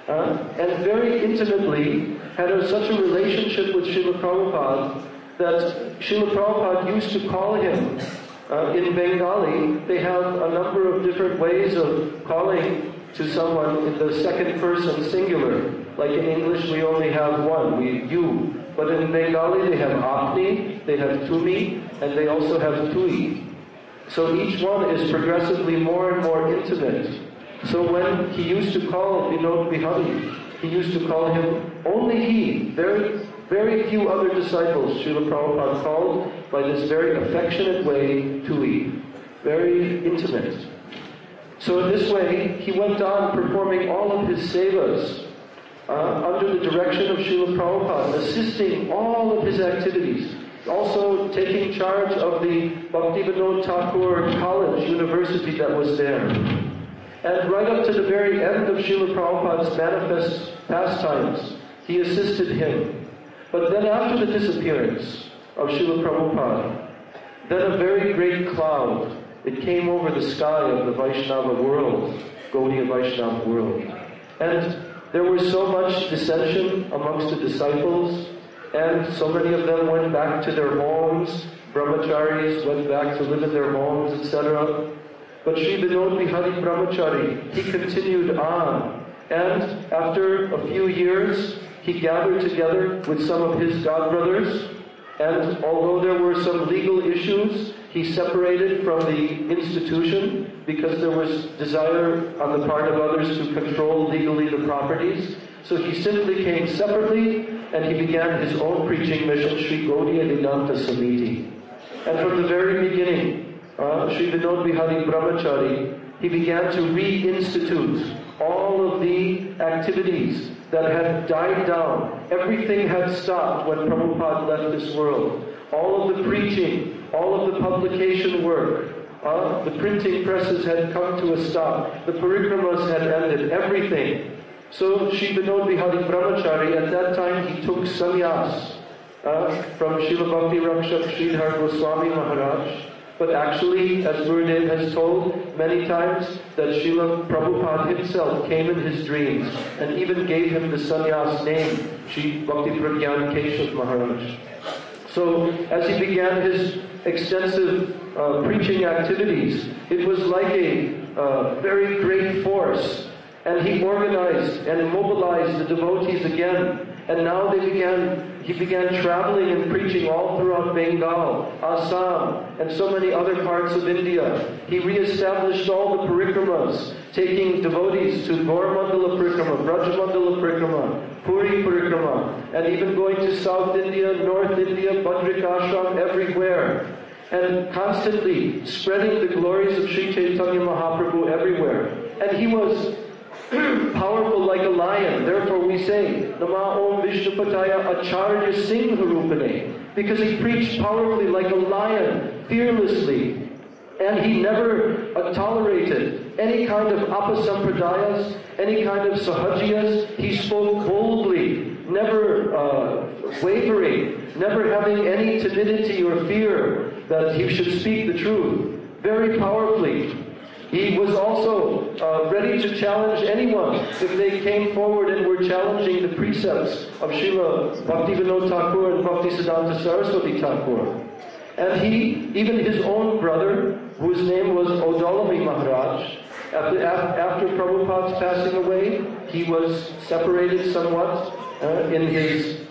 and very intimately had such a relationship with Srila Prabhupada that Srila Prabhupada used to call him. In Bengali, they have a number of different ways of calling to someone in the second person singular. Like in English, we only have one, you. But in Bengali, they have apni, they have tumi, and they also have tui. So each one is progressively more and more intimate. So when he used to call Vinod Bihari, he used to call him only he. Very few other disciples Srila Prabhupada called by this very affectionate way, tui. Very intimate. So in this way, he went on performing all of his sevas under the direction of Srila Prabhupada, assisting all of his activities. Also taking charge of the Bhaktivinoda Thakur College, university that was there. And right up to the very end of Srila Prabhupada's manifest pastimes, he assisted him. But then after the disappearance of Srila Prabhupada, then a very great cloud, it came over the sky of the Vaishnava world, Gaudiya Vaishnava world. And there was so much dissension amongst the disciples, and so many of them went back to their homes, brahmacharis went back to live in their homes, etc. But Sri Vinod Bihari Brahmachari, he continued on. And after a few years, he gathered together with some of his godbrothers, and although there were some legal issues, he separated from the institution because there was desire on the part of others to control legally the properties. So he simply came separately, and he began his own preaching mission, Sri Gaudiya Vedanta Samiti. And from the very beginning, Sri Vinod Bihari Brahmachari, he began to reinstitute all of the activities that had died down. Everything had stopped when Prabhupada left this world. All of the preaching, all of the publication work, the printing presses had come to a stop. The parikramas had ended, everything. So Sri Vinod Bihari Brahmachari, at that time he took sannyas from Srila Bhakti Rakshak Sridhar Goswami Maharaj. But actually, as Gurudev has told many times, that Srila Prabhupada himself came in his dreams and even gave him the sannyas name, Sri Bhakti Pragyan Keshav Maharaj. So, as he began his extensive preaching activities, it was like a very great force. And he organized and mobilized the devotees again. And now he began traveling and preaching all throughout Bengal, Assam, and so many other parts of India. He re-established all the parikramas, taking devotees to Gaur-mandala Parikrama, Braj-mandala Parikrama, Puri Parikrama, and even going to South India, North India, Badrikashram, everywhere. And constantly spreading the glories of Sri Chaitanya Mahaprabhu everywhere. And he was powerful like a lion. Therefore we say, Nama Om Vishnupataya Acharya Singha Rupane, because he preached powerfully like a lion, fearlessly. And he never tolerated any kind of apasampradayas, any kind of sahajiyas. He spoke boldly, never wavering, never having any timidity or fear that he should speak the truth. Very powerfully. He was also ready to challenge anyone if they came forward and were challenging the precepts of Srila Bhaktivinoda Thakur and Bhaktisiddhanta Saraswati Thakur. And he, even his own brother, whose name was Odalami Maharaj, after Prabhupada's passing away, he was separated somewhat in his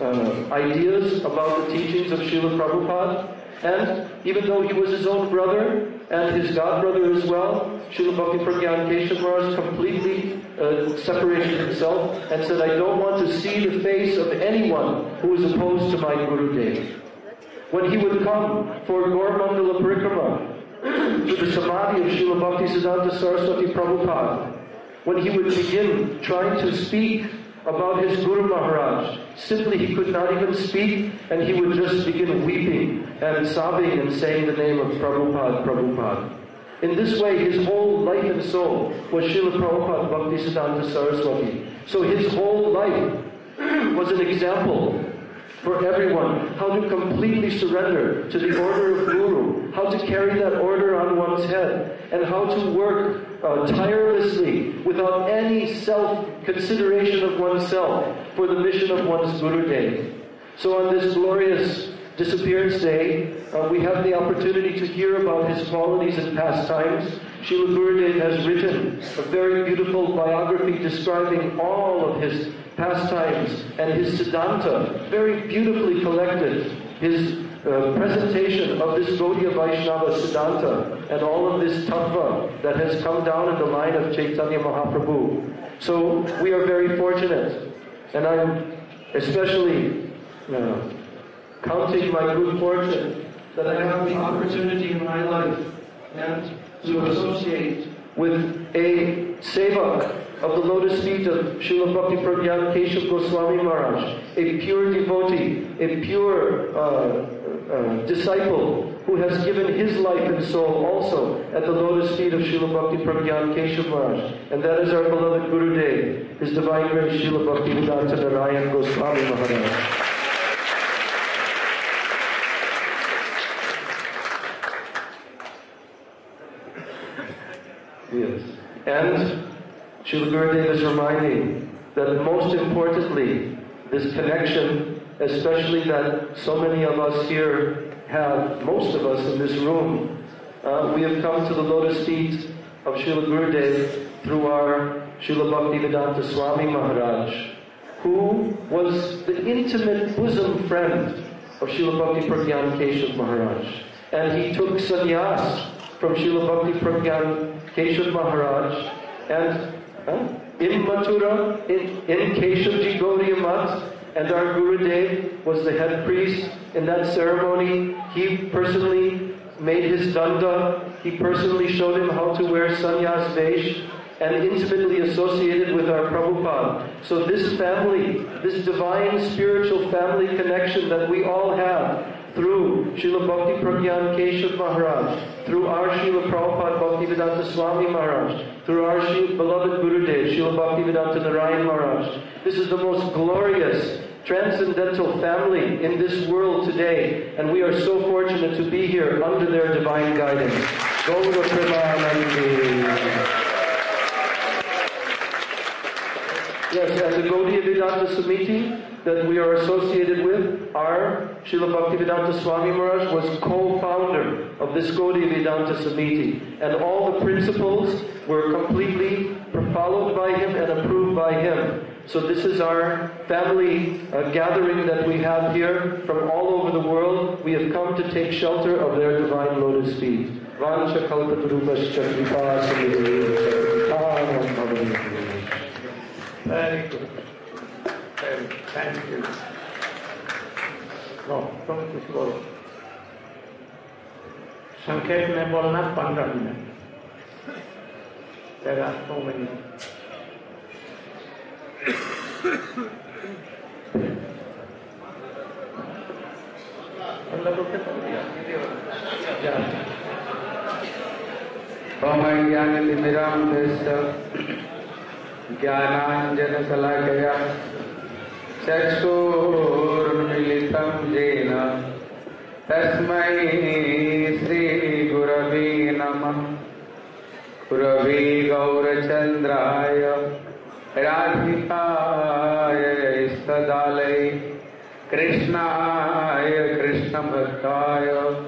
ideas about the teachings of Srila Prabhupada. And even though he was his own brother and his godbrother as well, Srila Bhakti Pragyan Keshav Maharaj completely separated himself and said, I don't want to see the face of anyone who is opposed to my Gurudev. When he would come for Gaur-mandala Parikrama, to the Samadhi of Srila Bhaktisiddhanta Saraswati Prabhupada, when he would begin trying to speak about his Guru Maharaj, simply he could not even speak, and he would just begin weeping and sobbing and saying the name of Prabhupada, Prabhupada. In this way, his whole life and soul was Srila Prabhupada Bhaktisiddhanta Saraswati. So his whole life was an example for everyone, how to completely surrender to the order of Guru, how to carry that order on one's head, and how to work tirelessly without any self-consideration of oneself for the mission of one's Gurudev. So on this glorious disappearance day, we have the opportunity to hear about his qualities and pastimes. Srila Gurudev has written a very beautiful biography describing all of his pastimes and his Siddhanta, very beautifully collected. His presentation of this Gaudiya Vaishnava Siddhanta and all of this tattva that has come down in the line of Chaitanya Mahaprabhu. So we are very fortunate, and I'm especially counting my good fortune that I have the opportunity in my life and to associate with a sevak of the lotus feet of Srila Bhakti Pragyan Keshav Goswami Maharaj, a pure devotee, a pure disciple who has given his life and soul also at the lotus feet of Srila Bhakti Pragyan Keshav Maharaj. And that is our beloved Gurudev, His Divine Grace Srila Bhaktivedanta Narayan Goswami Maharaj. Yes. And Srila Gurudev is reminding that most importantly, this connection, especially that so many of us here have, most of us in this room, we have come to the lotus feet of Srila Gurudev through our Srila Bhaktivedanta Swami Maharaj, who was the intimate bosom friend of Srila Bhakti Pragyan Keshav Maharaj. And he took sannyas from Srila Bhakti Pragyan Keshav Maharaj, and in Mathura, in Keshavji Gaudiya Math, And our Gurudev was the head priest in that ceremony. He personally made his danda. He personally showed him how to wear sannyas vesh, and intimately associated with our Prabhupada. So this family, this divine spiritual family connection that we all have through Srila Bhakti Pragyan Keshav Maharaj, through our Srila Prabhupada Bhaktivedanta Swami Maharaj, through our beloved Gurudev, Srila Bhaktivedanta Narayan Maharaj. This is the most glorious, transcendental family in this world today, and we are so fortunate to be here under their divine guidance. Gaura Premanande. Yes, as a Gaudiya Vedanta Samiti that we are associated with, our Srila Bhaktivedanta Swami Maharaj was co-founder of this Gaudiya Vedanta Samiti, and all the principles were completely followed by him and approved by him. So this is our family gathering that we have here from all over the world. We have come to take shelter of their divine lotus feet. Vancha kalpatarupascha kripasamidhi. Very good. Thank you. No, तुम कुछ बोलो. संक्षेप में बोलना 15 मिनट. तेरा 2 मिनट. ज्ञानाञ्जनशलाकया चक्षुरुन्मीलितं येन तस्मै श्रीगुरवे नमः. गुरवे गौरचन्द्राय राधिकाय सदालये कृष्णाय कृष्णभक्ताय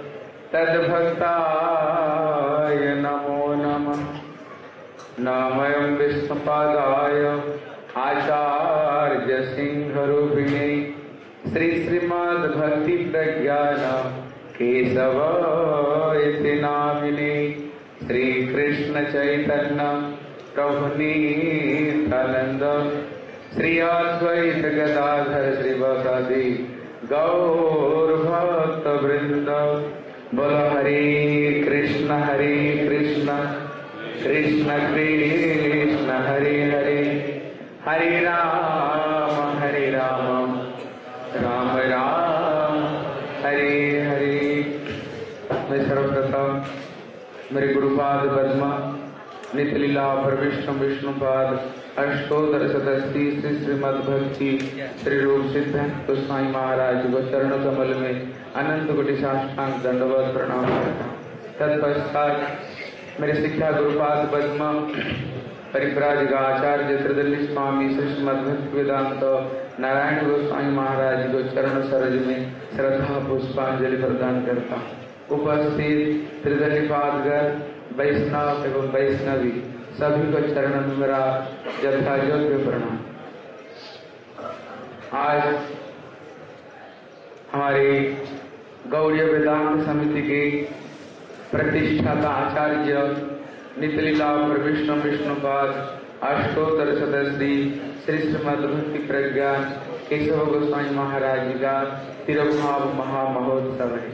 तद्भक्ताय नमो नमः. नामयं विष्णुपादाय आचार्य सिंहरूपिणे श्री श्रीमद्भक्ति प्रज्ञान केशव इति नामिने श्री कृष्ण चैतन्य प्रभु नित्यानंद श्री अद्वैत गदाधर श्रीवासादि गौर भक्त वृंद. बोलो हरे कृष्ण कृष्ण कृष्ण हरे हरे, हरे राम राम राम हरे हरे. मैं सर्वप्रथम मेरे गुरुपाद पद्मा नितलीला पर विष्णुपाद अष्टोत्तर शतस्ती श्री श्रीमद्भक्ति श्री रूप सिद्धांत गोस्वामी महाराज को चरण कमल में अनंत कोटि साष्टांग दंडवत प्रणाम करता हूँ. तत्पश्चात मेरे शिक्षा गुरुपाद पद्मा परिव्राजक आचार्य त्रिदंडी स्वामी श्री श्रीमद्भक्ति वेदांत नारायण गोस्वामी महाराज को चरण सरोज में श्रद्धा पुष्पांजलि प्रदान करता हूँ. उपस्थित त्रिदंडी पादगण वैष्णव एवं वैष्णवी सभी को चरण में मेरा यथायोग्य प्रणाम. आज हमारी गौड़ीय वेदांत समिति के प्रतिष्ठाता आचार्य नितलीला पर विष्णुपाद अष्टोत्तर शतश्री श्री श्रीमद्भक्ति प्रज्ञान केशव गोस्वामी महाराज जी का तिरुभाव महामहोत्सव है.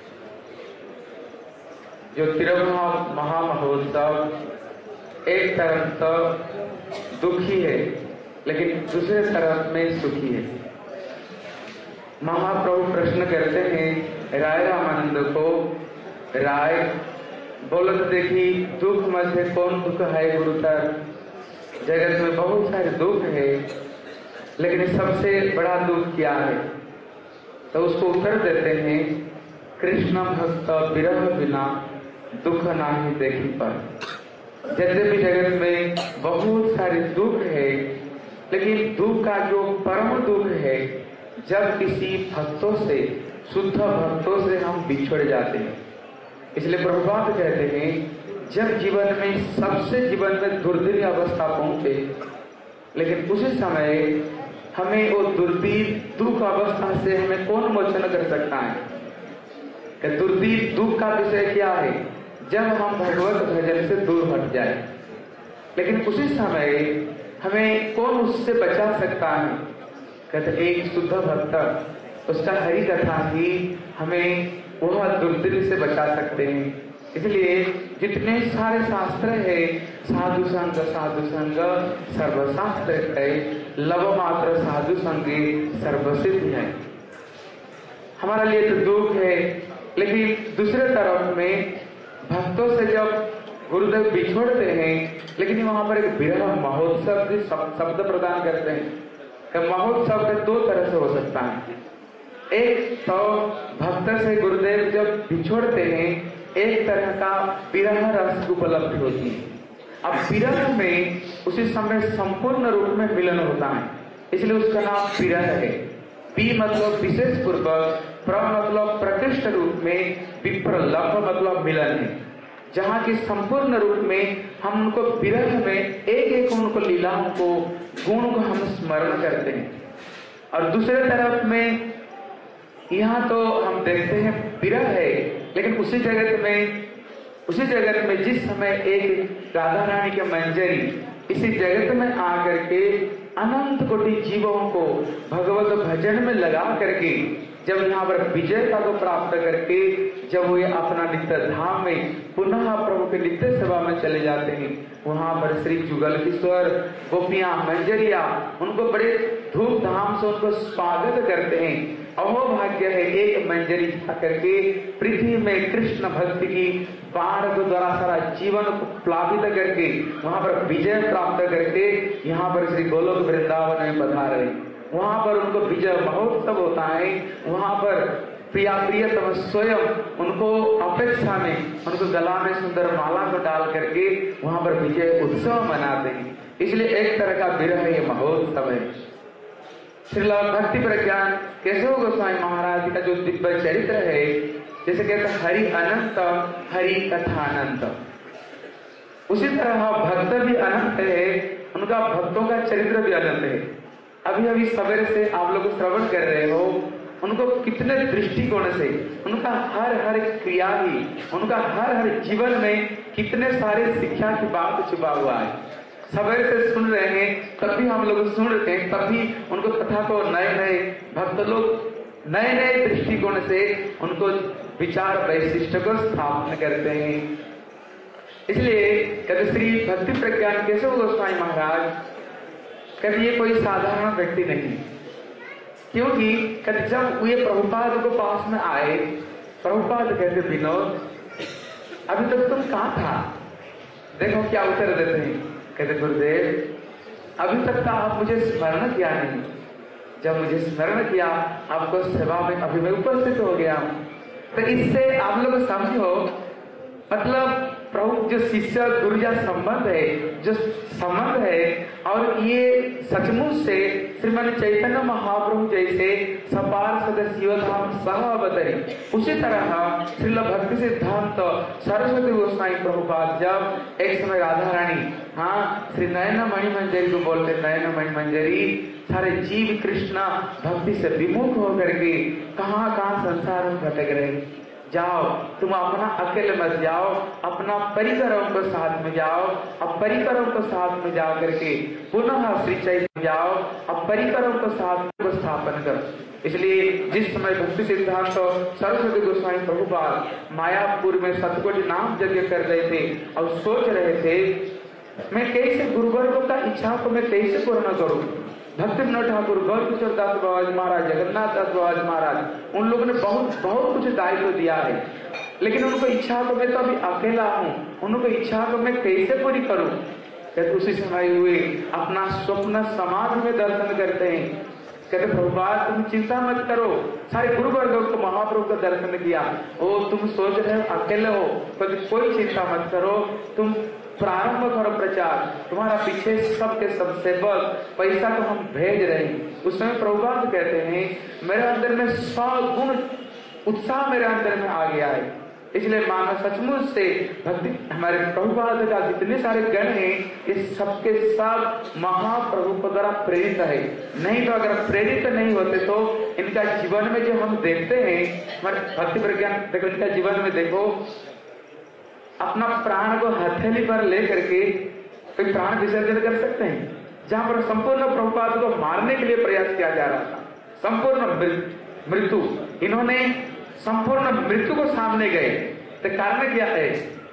जो तिरुभाव महामहोत्सव एक तरफ तो दुखी है लेकिन दूसरे तरफ में सुखी है. महाप्रभु प्रश्न करते हैं राय रामानंद को, राय बोलत देखी दुख में से कौन दुख है गुरुतर. जगत में बहुत सारे दुख है लेकिन सबसे बड़ा दुख क्या है? तो उसको उत्तर देते हैं कृष्ण भक्त विरह बिना दुख नहीं देखी पर. यद्यपि जगत में बहुत सारे दुख है लेकिन दुख का जो परम दुख है जब किसी भक्तों से शुद्ध भक्तों से हम बिछड़ जाते हैं. इसलिए प्रभुपाद कहते हैं जब जीवन में सबसे जीवन में दुर्दिन अवस्था पहुंचे लेकिन उसी समय हमें वो दुर्दिन दुख अवस्था से हमें कौन मोचन कर सकता है? कि दुर्दिन दुख का विषय क्या है? जब हम भगवत भजन से दूर हट जाए. लेकिन उसी समय हमें कौन उससे बचा सकता है? कहते एक शुद्ध भक्त, उसका हरि कथा ही हमें वह दुर्दिन से बचा सकते हैं। इसलिए जितने सारे शास्त्र है, साधु संग सर्वशास्त्र है, लव मात्र साधु संगे सर्वसिद्ध है। हमारा लिए तो दुख है, लेकिन दूसरे तरफ में भक्तों से जब गुरुदेव बिछोड़ते हैं, लेकिन वहां पर एक विरह महोत्सव की शब्द प्रदान करते हैं। महोत्सव के दो तरह से हो सकता है। एक तो भक्त से गुरुदेव जब बिछोड़ते हैं, एक तरह का विरह रस उपलब्ध होती है। अब विरह में उसी समय संपूर्ण रूप में मिलन होता है, इसलिए उसका नाम विरह है। पी मतलब विशेष पूर्वक, प्र मतलब प्रकृष्ट रूप में, विप्र लभ मतलब मिलन है, जहाँ की संपूर्ण रूप में हम उनको विरह में एक एक उनको लीलाओं को, गुण को हम स्मरण करते हैं। और दूसरे तरफ में यहाँ तो हम देखते हैं विरह है, लेकिन उसी जगत में जिस समय एक राधा रानी के मंजरी इसी जगत में आकर के अनंत कोटि जीवों को भगवत भजन में लगा करके जब यहाँ पर विजयता को प्राप्त करके जब वो अपना नित्य धाम में पुनः प्रभु के नित्य सभा में चले जाते हैं, वहां पर श्री जुगल किशोर, गोपियां, मंजरिया उनको बड़े धूमधाम से उनको स्वागत करते हैं। अहो भाग्य है एक मंजरी करके पृथ्वी में कृष्ण भक्ति की बाण को द्वारा सारा जीवन को प्लावित करके वहां पर विजय प्राप्त करके यहाँ पर श्री गोलोक वृंदावन में पधारे। वहां पर उनको विजय महोत्सव होता है। वहां पर प्रियतम स्वयं उनको अपेक्षा में उनको गला में सुंदर माला को डाल करके वहां पर विजय उत्सव मनाते हैं। इसलिए एक तरह का विरह ये महोत्सव है। श्रील भक्ति प्रज्ञान केशव गोस्वामी महाराज का जो दिव्य चरित्र है, जैसे कहते हैं हरि अनंत, हरि कथा अनंत, उसी तरह भक्त भी अनंत है, उनका भक्तों का चरित्र भी अनंत है। अभी अभी सवेरे से आप लोग श्रवण कर रहे हो, उनको कितने दृष्टिकोण से उनका हर क्रिया ही, उनका हर जीवन में कितने सारे शिक्षा की बात छुपा हुआ है। सवेरे से सुन रहे हैं, तब भी हम लोग सुन रहे हैं, तब भी उनको कथा को नए भक्त लोग नए दृष्टिकोण से उनको विचार वैशिष्ट को स्थापन करते हैं। इसलिए कहते श्री भक्ति प्रज्ञान केशव गोस्वामी महाराज कहते ये कोई साधारण व्यक्ति नहीं, क्योंकि कहते जब ये प्रभुपाद को पास में आए, प्रभुपाद कहते विनोद अभी तक तुम कहाँ था? देखो क्या उत्तर देते हैं। कहते गुरुदेव अभी तक तो आप मुझे स्मरण किया नहीं, जब मुझे स्मरण किया आपको सेवा में अभी मैं उपस्थित हो गया। तो इससे आप लोग समझो, मतलब प्रभु जो शिष्य गुरु का संबंध है, जो संबंध है, और ये सचमुच से श्रीमान चैतन्य महाप्रभु जैसे सपार्षद शिवधाम सह अवतरी, उसी तरह श्रील भक्ति सिद्धांत सरस्वती गोस्वामी प्रभुपाद जब एक समय राधा रानी श्री नयन मणि मंजरी को बोलते, नयन मणि मंजरी सारे जीव कृष्ण भक्ति से विमुख होकर के कहाँ संसार में भटक रहे, जाओ तुम अपना अकेले मत जाओ, अपना परिकरों को साथ में जाओ, अब परिकरों को साथ में जा करके पुनः श्री चैतन्य जाओ, अब परिकरों को साथ में स्थापन करो। इसलिए जिस समय भक्ति सिद्धांत सरस्वती गोस्वामी प्रभुपाद मायापुर में सतकोटि नाम यज्ञ कर रहे थे और सोच रहे थे मैं कैसे गुरुवर्गों का इच्छा को मैं कैसे पूर्ण करूं। भक्ति विनोद ठाकुर, गौर किशोर दास बाबा महाराज, जगन्नाथ दास बाबा महाराज, उन लोगों ने बहुत कुछ दायित्व दिया है, लेकिन उनको इच्छा को मैं तो अभी अकेला हूँ, उनको इच्छा को मैं कैसे पूरी करूं। कहते उसी समय हुए अपना स्वप्न समाज में दर्शन करते हैं। कहते प्रभुपाद तुम चिंता मत करो, सारे गुरु वर्गों को महाप्रभु का दर्शन किया, ओ तुम सोच रहे हो अकेले हो, कोई चिंता मत करो, तुम प्रारंभ करो प्रचार, तुम्हारा पीछे सबके सब सेवक पैसा को हम भेज रहे हैं। उस समय प्रभुपाद कहते हैं मेरे अंदर में 100 गुण उत्साह मेरे अंदर में आ गया है। इसलिए मानो सचमुच से भक्ति हमारे प्रभुपाद का जितने सारे गण हैं ये सबके सब महाप्रभु को द्वारा प्रेरित है। नहीं तो अगर प्रेरित नहीं होते तो इनका जीवन में जो हम देखते हैं, हमारे भक्ति प्रज्ञान देखो, इनका जीवन में देखो अपना प्राण को हथेली पर लेकर के कोई प्राण विसर्जन कर सकते हैं? जहां पर संपूर्ण प्रभुपाद को मारने के लिए प्रयास किया जा रहा था, संपूर्ण मृत्यु, इन्होंने संपूर्ण मृत्यु को सामने गए। तो कारण क्या है?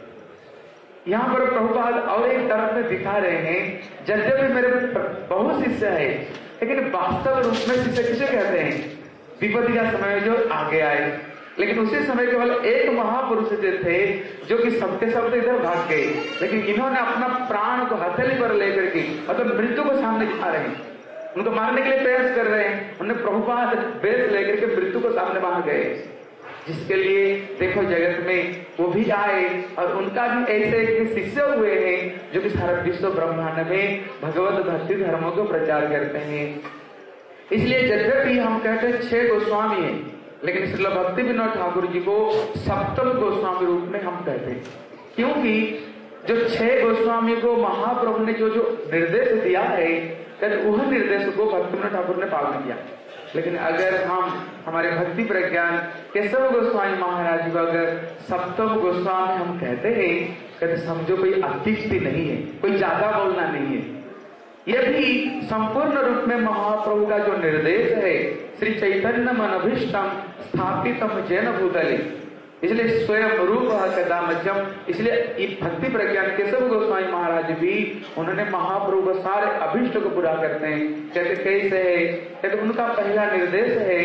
यहाँ पर प्रभुपाद और एक तरफ में दिखा रहे हैं, यद्यपि मेरे बहुत शिष्य है, लेकिन वास्तव रूप में शिष्य किसे कहते हैं? विपत्ति का समय जो आगे आए, लेकिन उसी समय केवल एक महापुरुष जो थे जो कि सबके सब इधर भाग गए, लेकिन इन्होंने अपना प्राण को हथेली पर लेकर के मतलब मृत्यु को सामने दिखा रहे हैं, उनको मारने के लिए प्रयास कर रहे हैं। उन्होंने प्रभुपाद बेस लेकर के मृत्यु को सामने बांध गए, जिसके लिए देखो जगत में वो भी आए और उनका भी ऐसे एक शिष्य हुए हैं जो कि सारा विश्व ब्रह्मांड में भगवत भक्ति धर्मों को प्रचार करते हैं। इसलिए यद्यपि हम कहते हैं 6 गोस्वामी हैं, लेकिन श्रील भक्ति विनोद ठाकुर जी को सप्तम गोस्वामी रूप में हम कहते हैं, क्योंकि जो 6 गोस्वामी को महाप्रभु ने जो निर्देश दिया है, वह निर्देश को भक्ति विनोद ठाकुर ने पालन किया। लेकिन अगर हम हमारे भक्ति प्रज्ञान केशव गोस्वामी महाराज को अगर सप्तम गोस्वामी हम कहते हैं, कहते समझो कोई अतिशक्ति नहीं है, कोई ज्यादा बोलना नहीं है। यह भी संपूर्ण रूप में महाप्रभु का जो निर्देश है, श्री चैतन्य मनभीष्टम स्थापितम जैन भूतले, इसलिए स्वयं रूप कदामजम, इसलिए भक्ति प्रज्ञान केशव गोस्वामी महाराज भी उन्होंने महाप्रभु को सारे अभिष्ट को पूरा करते हैं। कहते कैसे है? कहते उनका पहला निर्देश है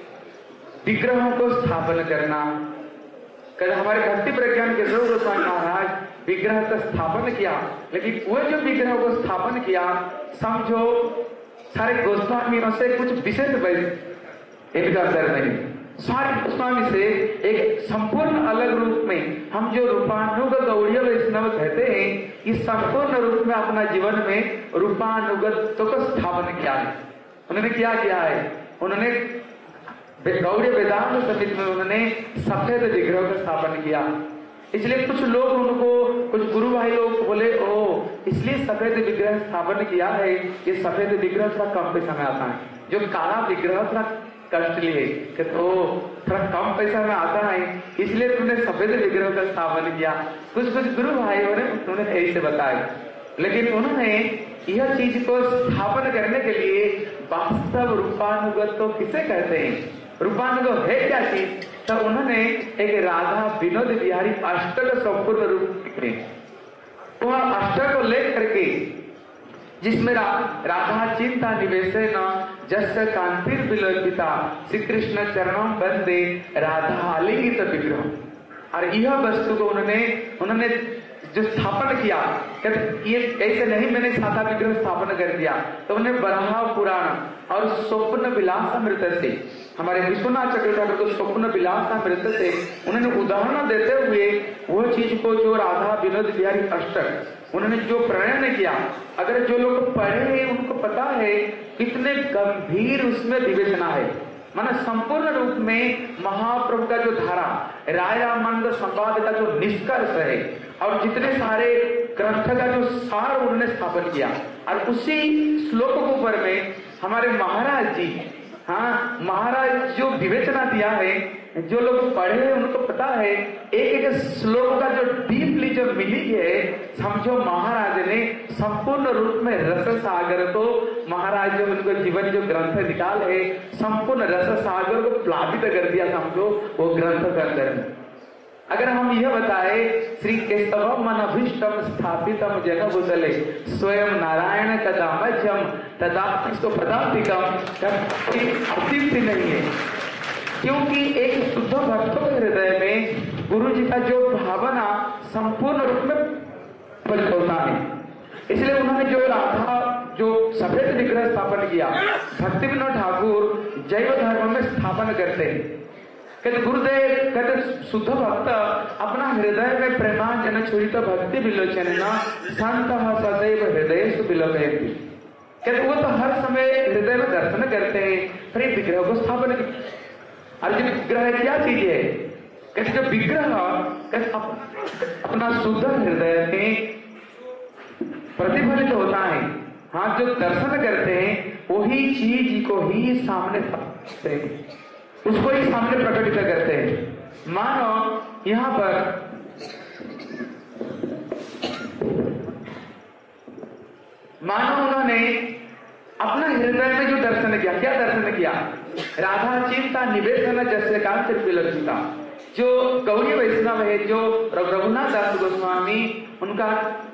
विग्रहों को स्थापन करना। कहते हमारे भक्ति प्रज्ञान केशव गोस्वामी महाराज विग्रह का स्थापन किया, लेकिन वो जो विग्रह को स्थापन किया, समझो सारे गोस्वामियों से कुछ विशेष इनका असर नहीं, सारे गोस्वामी से एक संपूर्ण अलग रूप में हम जो रूपानुगत गौड़ीय वैष्णव कहते हैं, इस संपूर्ण रूप में अपना जीवन में रूपानुगत को स्थापन किया है। उन्होंने क्या किया है? उन्होंने गौड़ीय वेदांत समिति में उन्होंने सफेद विग्रह का स्थापन किया। इसलिए कुछ लोग उनको, कुछ गुरु भाई लोग बोले, ओ इसलिए सफेद विग्रह स्थापन किया है, ये सफेद विग्रह थोड़ा कम पैसा में आता है, जो काला विग्रह थोड़ा कष्टली है, कि तो थोड़ा कम पैसा में आता है, इसलिए तुमने सफेद विग्रह का स्थापन किया। कुछ गुरु भाइयों ने उन्होंने ऐसे बताया, लेकिन उन्होंने यह चीज को स्थापन करने के लिए वास्तव रूपानुगत तो किसे कहते हैं, रूपानुगत है क्या चीज? तो उन्होंने एक राधा विनोद बिहारी अष्टक संपूर्ण रूप में वह अष्टक को लेकर के, जिसमें राधा चिंता निवेशे न जस्य कांतिर विलोकिता श्री कृष्ण चरणों बंदे राधा आलिंगित विग्रह। और यह वस्तु को उन्होंने जो स्थापन किया, कहते ये ऐसे नहीं मैंने सादा विग्रह स्थापन कर दिया, तो उन्हें बराह पुराण और स्वप्न विलासामृत से, हमारे विश्वनाथ चक्रवर्ती को स्वप्न विलासामृत से उन्होंने उदाहरण देते हुए वह चीज को जो राधा विनोद बिहारी अष्टक उन्होंने जो प्रणयन किया, अगर जो लोग पढ़े हैं उनको पता है कितने गंभीर उसमें विवेचना है। माना संपूर्ण रूप में महाप्रभु का जो धारा राय रामानंद संवाद का जो निष्कर्ष है और जितने सारे ग्रंथ का जो सार उन्होंने स्थापन किया, और उसी श्लोक के ऊपर में हमारे महाराज जी, हाँ महाराज जो विवेचना दिया है, जो लोग पढ़े हैं उनको पता है एक एक श्लोक का जो डीपली जो मीनिंग है, समझो महाराज ने संपूर्ण रूप में रस सागर को, महाराज जो उनको जीवन जो ग्रंथ निकाल है संपूर्ण रस सागर को प्लावित कर दिया, समझो वो ग्रंथ के अंदर। अगर हम यह बताए श्री केशव मनभीष्टम स्थापितम जन भूतले स्वयं नारायण कदामज्यम तदा इसको पदार्थिकम अतिथि नहीं है, क्योंकि एक शुद्ध भक्तों के हृदय में गुरु जी का जो भावना संपूर्ण रूप में फलित होता है। इसलिए उन्होंने जो राधा जो सफेद विग्रह स्थापन किया, भक्ति विनोद ठाकुर जैव धर्म में स्थापन करते हैं। कहते गुरुदेव, कहते शुद्ध भक्त अपना हृदय में प्रेमांजन छुरित भक्ति विलोचन संत सदैव हृदय सुविलोकयति। कहते वो तो हर समय हृदय में दर्शन करते हैं, फिर विग्रह को स्थापन। और जो विग्रह क्या चीज है? कहते जो विग्रह अपना शुद्ध हृदय में प्रतिफलित होता है, हाँ जो दर्शन करते हैं वही चीज को ही सामने उसको ही सामने प्रकटित करते हैं। मानो यहाँ पर मानो उन्होंने अपना हृदय में जो दर्शन किया, क्या दर्शन किया? राधा चिंता निवेदन जैसे कांत विलक्षिता। जो गौड़ी वैष्णव है, जो रघुनाथ दास गोस्वामी उनका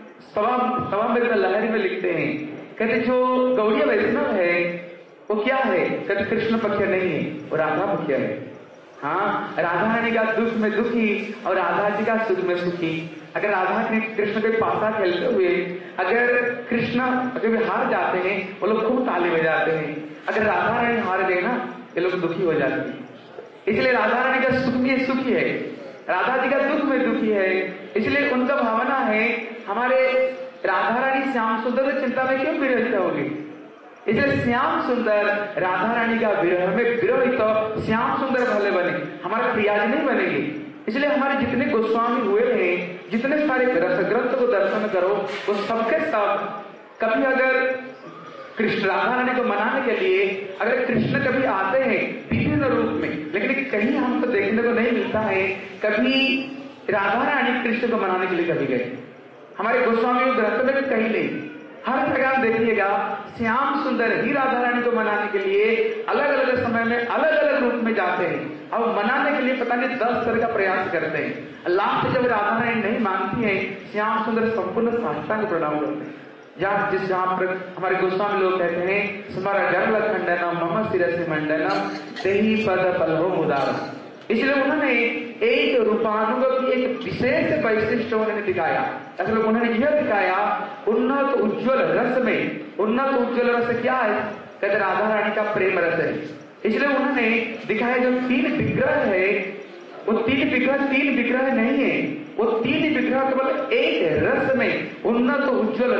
सवामृत लहरी में लिखते हैं, कहते जो गौड़ी वैष्णव है वो क्या है? कहते कृष्ण पक्ष नहीं है, वो राधा पक्ष है। हाँ, राधा रानी का दुख में दुखी और राधा जी का सुख में सुखी। अगर राधा कृष्ण के पासा खेलते हुए अगर कृष्ण अगर वे हार जाते हैं, वो लोग खूब ताली बजाते हैं। अगर राधा रानी हार गए ना, ये लोग दुखी हो जाते हैं। इसलिए राधा रानी का सुख में सुखी है, राधा जी का दुख में दुखी है। इसलिए उनका भावना है हमारे राधा रानी श्याम सुंदर की चिंता में क्यों विरहित होगी? इसलिए श्याम सुंदर राधा रानी का विरह में विरहित तो श्याम सुंदर भले बने, हमारे प्रियाज नहीं बनेंगे। इसलिए हमारे जितने गोस्वामी हुए हैं, जितने सारे रस ग्रंथ को दर्शन करो, वो सबके सब कभी अगर कृष्ण राधा रानी को मनाने के लिए अगर कृष्ण कभी आते हैं विभिन्न रूप में, लेकिन कहीं हमको देखने को नहीं मिलता है कभी राधा रानी कृष्ण को मनाने के लिए कभी गए। हमारे गोस्वामी ग्रंथ में भी कहीं नहीं, हर जगह देखिएगा श्याम सुंदर ही राधा रानी को मनाने के लिए अलग अलग समय में अलग अलग रूप में जाते हैं और मनाने के लिए पता नहीं 10 तरह का प्रयास करते हैं। लास्ट जब राधा रानी नहीं मानती है, श्याम सुंदर संपूर्ण साष्टांग प्रणाम करते हैं। जहाँ पर हमारे गोस्वामी लोग कहते हैं स्मर गर्ल खंडनम मम शिरसि मंडनम देहि पद पल्लव मुदारम। इसलिए उन्होंने एक रूपानुग की एक विशेष वैशिष्ट उन्होंने दिखाया। असल उन्होंने यह दिखाया उन्नत उज्ज्वल रस में, उन्नत उज्ज्वल रस क्या है? कहते राधा रानी का प्रेम रस है। इसलिए उन्होंने दिखाया जो 3 विग्रह है, वो 3 विग्रह नहीं है, वो 3 विग्रह केवल एक रस में उन्नत उज्ज्वल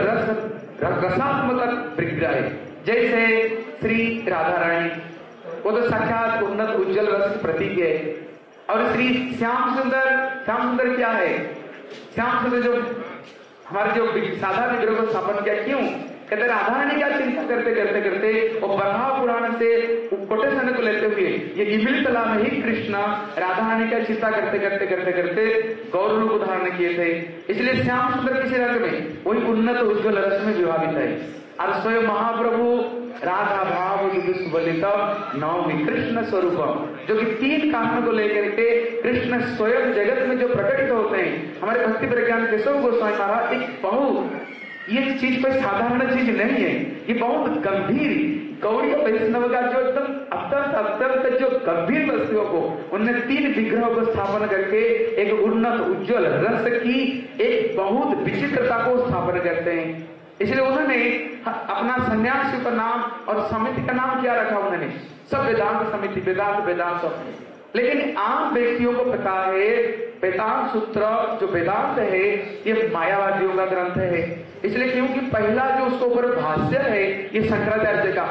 रसात्मक विग्रह है। जैसे श्री राधा रानी, वो तो साक्षात उन्नत उज्ज्वल रस की प्रतीक है। और श्री श्याम सुंदर क्या है? श्याम सुंदर जो हमारे जो साधा विग्रह को स्थापन किया, क्यों? कहते राधा रानी का चिंता करते करते करते वो बरहा पुराण से कोटेशन को लेते हुए ये गिमिली तला में ही कृष्ण राधा रानी का चिंता करते करते करते करते गौर रूप धारण किए थे। इसलिए श्याम सुंदर किसी रंग में वही उन्नत उज्ज्वल रस में विभावित है। और स्वयं महाप्रभु राधा भाव सुबलित नवमी कृष्ण स्वरूपम, जो कि 3 कारणों को लेकर के कृष्ण स्वयं जगत में जो प्रकटित होते हैं। हमारे भक्ति प्रज्ञान केशव गोस्वामी महाराज एक बहुत ये चीज कोई साधारण चीज नहीं है, ये बहुत गंभीर गौड़ी वैष्णव का जो एकदम अत्यंत जो गंभीर वस्तुओं को उन्होंने 3 विग्रहों को स्थापन करके एक उन्नत उज्ज्वल रस की एक बहुत विचित्रता को स्थापन करते हैं। इसलिए उन्होंने अपना सन्यासी का नाम और समिति का नाम क्या रखा? उन्होंने सब वेदांत समिति, वेदांत सब। लेकिन आम व्यक्तियों को पता है वेदांत सूत्र जो वेदांत है ये मायावादियों का ग्रंथ है। इसलिए क्योंकि पहला जो उसके ऊपर भाष्य है ये शंकराचार्य का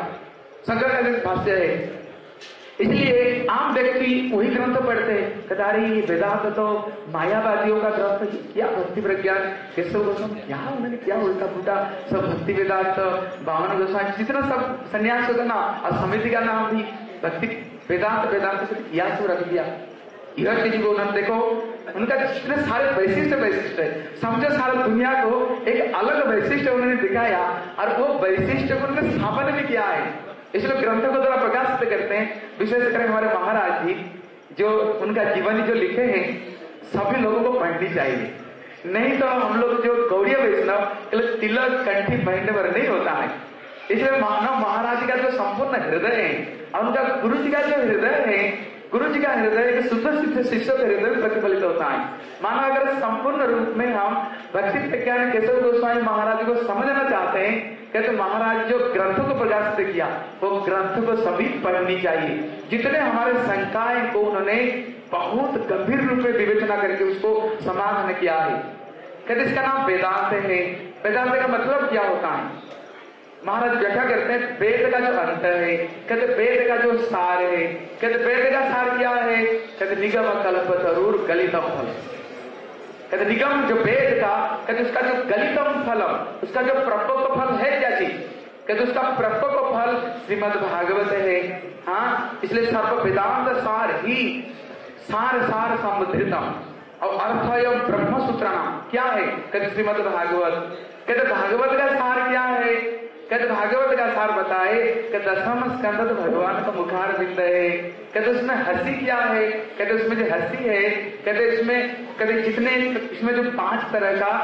भाष्य है। इसलिए आम व्यक्ति वही ग्रंथ पढ़ते हैं, कदारी वेदांत तो मायावादियों का ग्रंथ, क्या भक्ति प्रज्ञान केशव गोस्वामी क्या उन्होंने क्या उल्टा पुल्टा सब भक्ति वेदांत बावन गोस्वामी जितना सब सन्यास का नाम और समिति का नाम भी भक्ति वेदांत किया तो रख दिया। यह चीज को उन्होंने देखो उनका जितने सारे वैशिष्ट है, समझो सारी दुनिया को एक अलग वैशिष्ट उन्होंने दिखाया और वो वैशिष्ट को उन्होंने स्थापन भी किया है। इसलिए ग्रंथों को जरा प्रकाशित करते हैं। विशेषकर हमारे महाराज जी जो उनका जीवनी जो लिखे हैं सभी लोगों को पढ़नी चाहिए, नहीं तो हम लोग जो गौड़ी वैष्णव तिलक कंठी पहनने पर नहीं होता है। इसलिए मानव महाराज का जो संपूर्ण हृदय है और उनका गुरु जी का जो हृदय है, गुरु जी का हृदय शुद्ध सिद्ध शिष्य के हृदय में प्रतिफलित होता है। मानो अगर संपूर्ण रूप में हम भक्ति प्रज्ञान केशव गोस्वामी महाराज को समझना चाहते हैं, कहते महाराज जो ग्रंथों को प्रकाशित किया वो ग्रंथ को सभी पढ़नी चाहिए। जितने हमारे शंकाएं को उन्होंने बहुत गंभीर रूप में विवेचना करके उसको समाधान किया है। कहते इसका नाम वेदांत है। वेदांत का मतलब क्या होता है? महाराज व्याख्या करते हैं वेद का जो अंत है, कहते वेद का जो सार है, कहते वेद का सार क्या है? कहते निगम कल्प तरूर गलितम फल। कहते निगम जो वेद का, कहते उसका जो गलितम फलम, उसका जो प्रपक फल है क्या चीज? कहते उसका प्रपक फल श्रीमद् भागवत है। हाँ, इसलिए सर्व वेदांत सार ही सार समुद्रितम, और अर्थायम ब्रह्म सूत्र नाम क्या है? कहते श्रीमद् भागवत। कहते भागवत का सार क्या है? कहते भागवत का सार बताए कि दसम स्कंद तो भगवान का मुखार बिंद है। कहते उसमें हंसी क्या है? कहते उसमें जो हंसी है, कहते इसमें कहते जितने इसमें जो 5 तरह का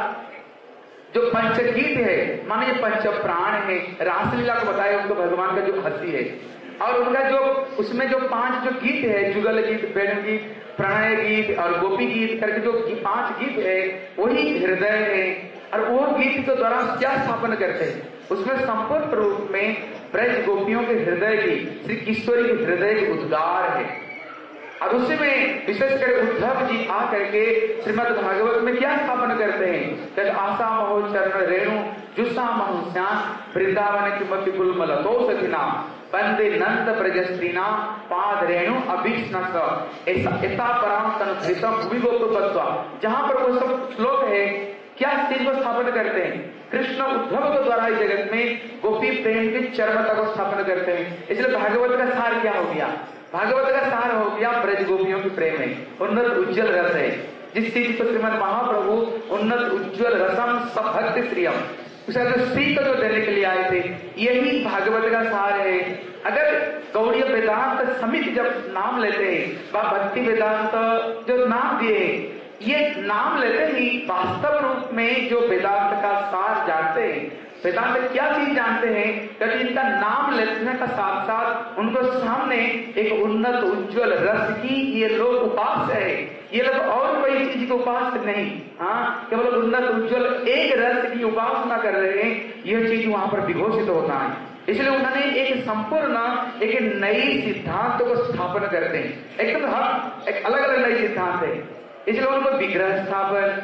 जो पंचगीत है, माने ये पंच प्राण है, रासलीला को बताया उनको भगवान का जो हंसी है, और उनका जो उसमें जो 5 जो गीत है, जुगल गीत, बेण गीत, प्रणय गीत और गोपी गीत करके जो 5 गीत है वही हृदय है। और वो गीत के द्वारा क्या स्थापन करते हैं? उसमें संपूर्ण रूप में ब्रज गोपियों के हृदय की, श्री किशोरी के हृदय की उद्गार है। और उसी में विशेषकर उद्धव जी आकर के श्रीमद् भागवत में क्या स्थापन करते हैं? जब आशा महो चरण रेणु जुसा महो श्याम वृंदावन की मति गुलमल तो सखिना बंदे नंद ब्रजस्त्रीना पाद रेणु अभिष्णस ऐसा पराम तनुधृतम भूमि गोपत्वा। जहां पर वो सब श्लोक है, क्या चीज को स्थापन करते हैं? कृष्ण उद्धव के द्वारा इस जगत में गोपी प्रेम की चरमता को स्थापन करते हैं। इसलिए भागवत का सार क्या हो गया? भागवत का सार हो गया ब्रज गोपियों की प्रेम है, उन्नत उज्जवल रस है। जिस चीज को श्रीमद महाप्रभु उन्नत उज्जवल रसम सभक्ति श्रियम, उसे जो श्री को जो देने के लिए आए थे, यही भागवत का सार है। अगर गौड़ीय वेदांत समिति जब नाम लेते हैं, भक्ति वेदांत जो नाम दिए, ये नाम लेते ही वास्तव रूप में जो वेदांत का सार जानते हैं, वेदांत क्या चीज जानते हैं, क्योंकि इनका नाम लेने का साथ साथ उनको सामने एक उन्नत उज्जवल रस की ये लोग उपास है। ये लोग और कोई चीज के उपास नहीं, हाँ, केवल उन्नत उज्जवल एक रस की उपासना कर रहे हैं। यह चीज वहां पर विघोषित होता है। इसलिए उन्होंने एक संपूर्ण एक नई सिद्धांत को स्थापन करते हैं, एकदम एक अलग अलग नई सिद्धांत है। इसलिए उनको विग्रह स्थापन,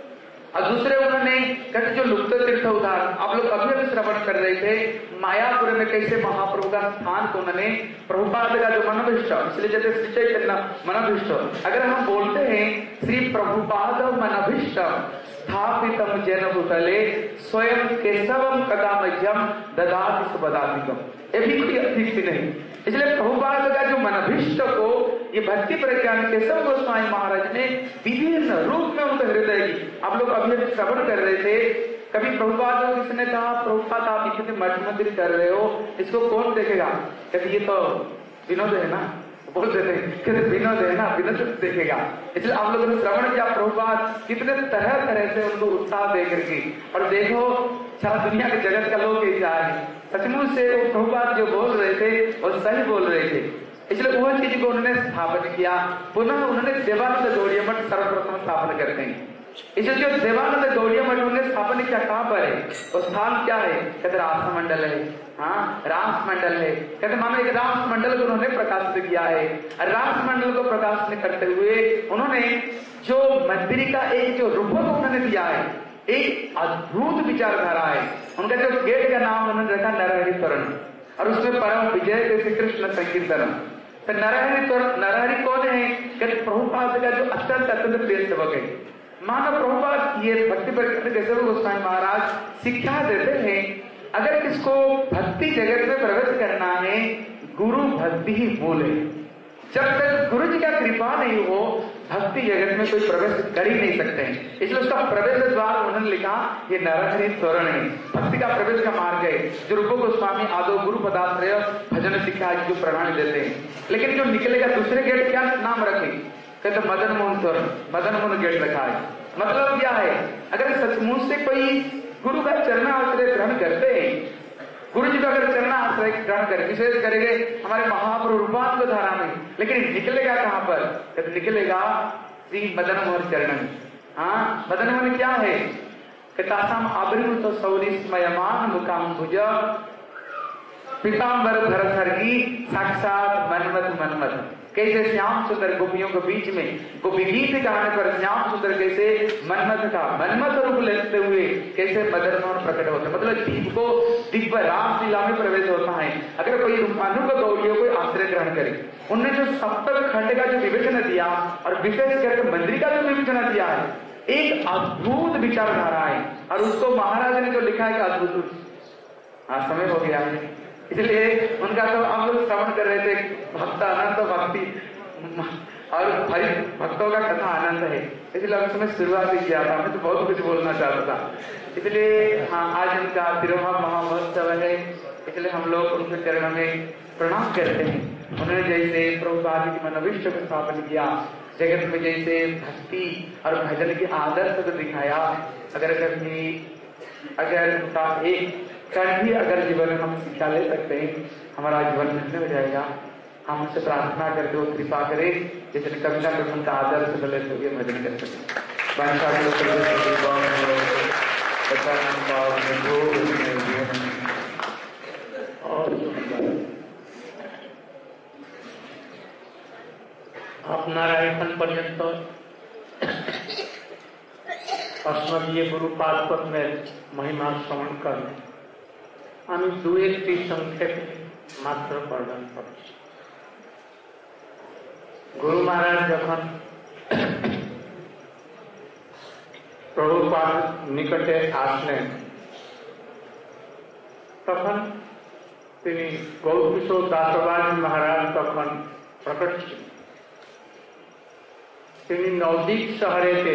और दूसरे उन्होंने कहते जो लुप्त तीर्थ उदाहरण आप लोग अभी अभी श्रवण कर रहे थे, मायापुर में कैसे महाप्रभु का स्थान को उन्होंने प्रभुपाद का जो मनभिष्ट, इसलिए जैसे श्री चैतन्य मनभिष्ट, अगर हम बोलते हैं श्री प्रभुपाद मनभिष्ट स्थापितम जैन भूतले स्वयं केशवम कदामह्यम ददाति सुपदातिकम, ये भी कोई अतिथि नहीं। इसलिए प्रभुपाद का जो मनभिष्ट को ये भक्ति प्रज्ञान केशव गोस्वामी महाराज ने विभिन्न रूप में उनके हृदय की, आप लोग अभी अभी श्रवण कर रहे थे। कभी प्रभुपाद को किसने कहा, प्रभुपाद आप इतने मठ मंदिर कर रहे हो, इसको कौन देखेगा? कहते ये तो विनोद है ना, बोल देते कहते विनोद है ना, विनोद देखेगा। इसलिए आप लोगों ने श्रवण किया प्रभुपाद कितने तरह तरह से उनको उत्साह दे करके, और देखो सारा दुनिया के जगत का लोग ऐसा है, सचमुच से वो प्रभुपाद जो बोल रहे थे वो सही बोल रहे थे। इसलिए वह चीज को उन्होंने स्थापन किया। पुनः उन्होंने देवानंद गौड़ीय मठ सर्वप्रथम स्थापन करते हैं। इसलिए जो देवानंद गौड़ीय मठ उन्होंने स्थापन किया कहाँ पर है, वो स्थान क्या है? कहते रास मंडल है, हाँ रास मंडल है। कहते मानो एक रास मंडल को उन्होंने प्रकाशित किया है। रास मंडल को प्रकाशित करते हुए उन्होंने जो मंदिर का एक जो रूप उन्होंने दिया है, एक अद्भुत विचारधारा है। उनका जो गेट का नाम उन्होंने रखा नरहरि तोरण, और उसमें परम विजय जैसे कृष्ण संकीर्तन। तो नरहरि कौन है? कहते प्रभुपाद का जो अत्यंत अत्यंत प्रिय सेवक है। मानो प्रभुपाद ये भक्ति प्रज्ञान केशव गोस्वामी महाराज शिक्षा देते हैं, अगर किसको भक्ति जगत में प्रवेश करना है, गुरु भक्ति ही बोले। जब तक गुरु जी का कृपा नहीं हो, भक्ति जगत में कोई प्रवेश कर ही नहीं सकते हैं। इसलिए उसका प्रवेश द्वार उन्होंने लिखा ये नरहरि तोरण है, भक्ति का प्रवेश का मार्ग है, जो रूप गोस्वामी आदो गुरु पदाश्रय भजन शिक्षा जो प्रणाली देते हैं। लेकिन जो निकलेगा दूसरे गेट क्या नाम रखे? कहते मदन मोहन तोरण, मदन मोहन गेट रखा है। मतलब क्या है? अगर सचमुच से कोई गुरु का चरण आश्रय ग्रहण करते हैं, गुरु जी का अगर चरण आश्रय ग्रहण कर विशेष करेंगे हमारे महाप्रभु रूपांत धारा में, लेकिन निकलेगा कहाँ पर? कहते निकलेगा श्री मदन मोहन चरण। हाँ, मदन मोहन क्या है? कहतासाम आविर्भूत सौरिस्मयमान मुखाम्बुज पीताम्बर धर सर्गी साक्षात मनमत मनमत। कैसे श्याम सुंदर गोपियों के बीच में गोपी गीत गाने पर श्याम सुंदर कैसे मनमत का मनमत रूप लेते हुए कैसे मदन मोहन प्रकट होते, मतलब दीप को दिव्य रास लीला में प्रवेश होता है। अगर कोई रूपानुग गौड़ियों को आश्रय ग्रहण करे, उन्होंने जो सप्तक खंड का जो विवेचन दिया और विशेष करके मंदिर का जो विवेचन दिया है, एक अद्भुत विचारधारा है। और उसको महाराज ने जो लिखा है अद्भुत, हाँ समय हो गया है, इसलिए उनका तो हम लोग श्रवण कर रहे थे भक्त अनंत भक्ति, और हरि भक्तों का कथा आनंद है, इसलिए उस समय शुरुआत ही किया था। मैं तो बहुत कुछ बोलना चाहता था, इसलिए हाँ आज उनका तिरुभाव महामहोत्सव है, इसलिए हम लोग उनके चरणों में प्रणाम करते हैं। उन्होंने जैसे प्रभुपाद की मनोविश्व को स्थापन किया, जगत में जैसे भक्ति और भजन की आदर्श को दिखाया, अगर उनका एक कण भी अगर जीवन में हम शिक्षा ले सकते हैं, हमारा जीवन धन्य हो जाएगा। हम उनसे प्रार्थना करके वो कृपा करें, जैसे कभी ना कभी उनका आदर्श लेते हुए भजन कर सकें। आप नारायण पर्यंत अस्मदीय गुरुपाद पद में महिमा श्रवण करें। আমি দু একটি সংক্ষেপে মাত্র বর্ণন করছি। গুরু মহারাজ যখন প্রভুপাদ নিকটে আসলেন, তখন তিনি গৌরকিশোর দাসবাজ মহারাজ তখন প্রকট ছিলেন। তিনি নবদ্বীপ শহরেতে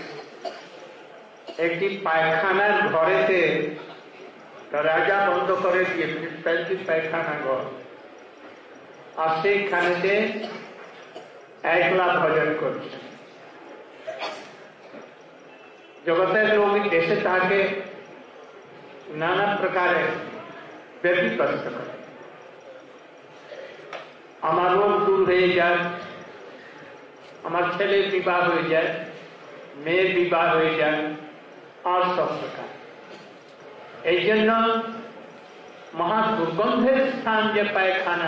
একটি পায়খানার ঘরেতে রাজা বন্ধ করে দিয়েছিলেন, পায়খানা ঘর, আর সেইখানেতে একলা ভজন করছেন। জগতের লোক এসে তাকে নানা প্রকারে ব্যতিব্যস্ত করে, আমার রোগ দূর হয়ে যায়, আমার ছেলের বিবাহ হয়ে যায়, মেয়ের বিবাহ হয়ে যায়, আর সব প্রকার। এই জন্য মহা দুর্গন্ধের স্থান যে পায়খানা,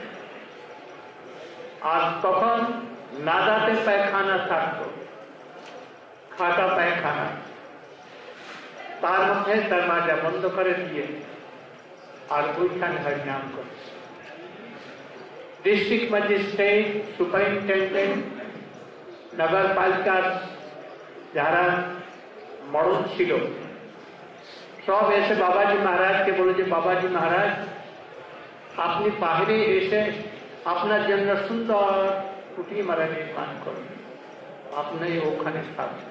আর তখন নাদাতে পায়খানা থাকতো, খাটা পায়খানা, তার মধ্যে দরওয়াজা বন্ধ করে দিয়ে আর ওইখানে হরিনাম করছে। ডিস্ট্রিক্ট ম্যাজিস্ট্রেট, সুপারিনটেন্ডেন্ট, নগরপালিকার যারা মরণ ছিল, সব এসে বাবাজি মহারাজকে বলে যে বাবাজি মহারাজ, আপনি বাহিরে এসে আপনার জন্য সুন্দর কুটি মারা নির্মাণ করুন, আপনি ওখানে থাকবেন।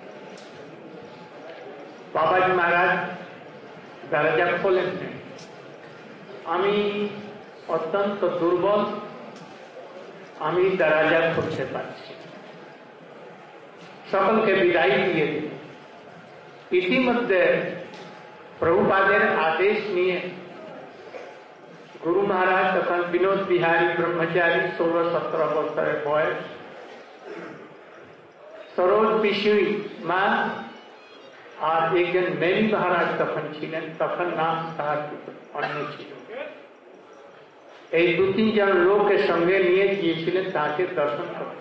বাবাজি মহারাজ দরজা খোলেন, আমি অত্যন্ত দুর্বল, আমি দরজা খুলতে পারছি। সকলকে বিদায় দিয়ে দিন। ইতিমধ্যে প্রভুপাদের আদেশ নিয়ে গুরু মহারাজ তখন বিনোদ বিহারী ব্রহ্মচারী, 16-17 বছরের বয়স, সরোজ পিসুই মা আর একজন মেরি মহারাজ তখন ছিলেন, তখন নাম তাহার অন্য ছিল। এই 2-3 জন লোকের সঙ্গে নিয়ে গিয়েছিলেন তাকে দর্শন করতে।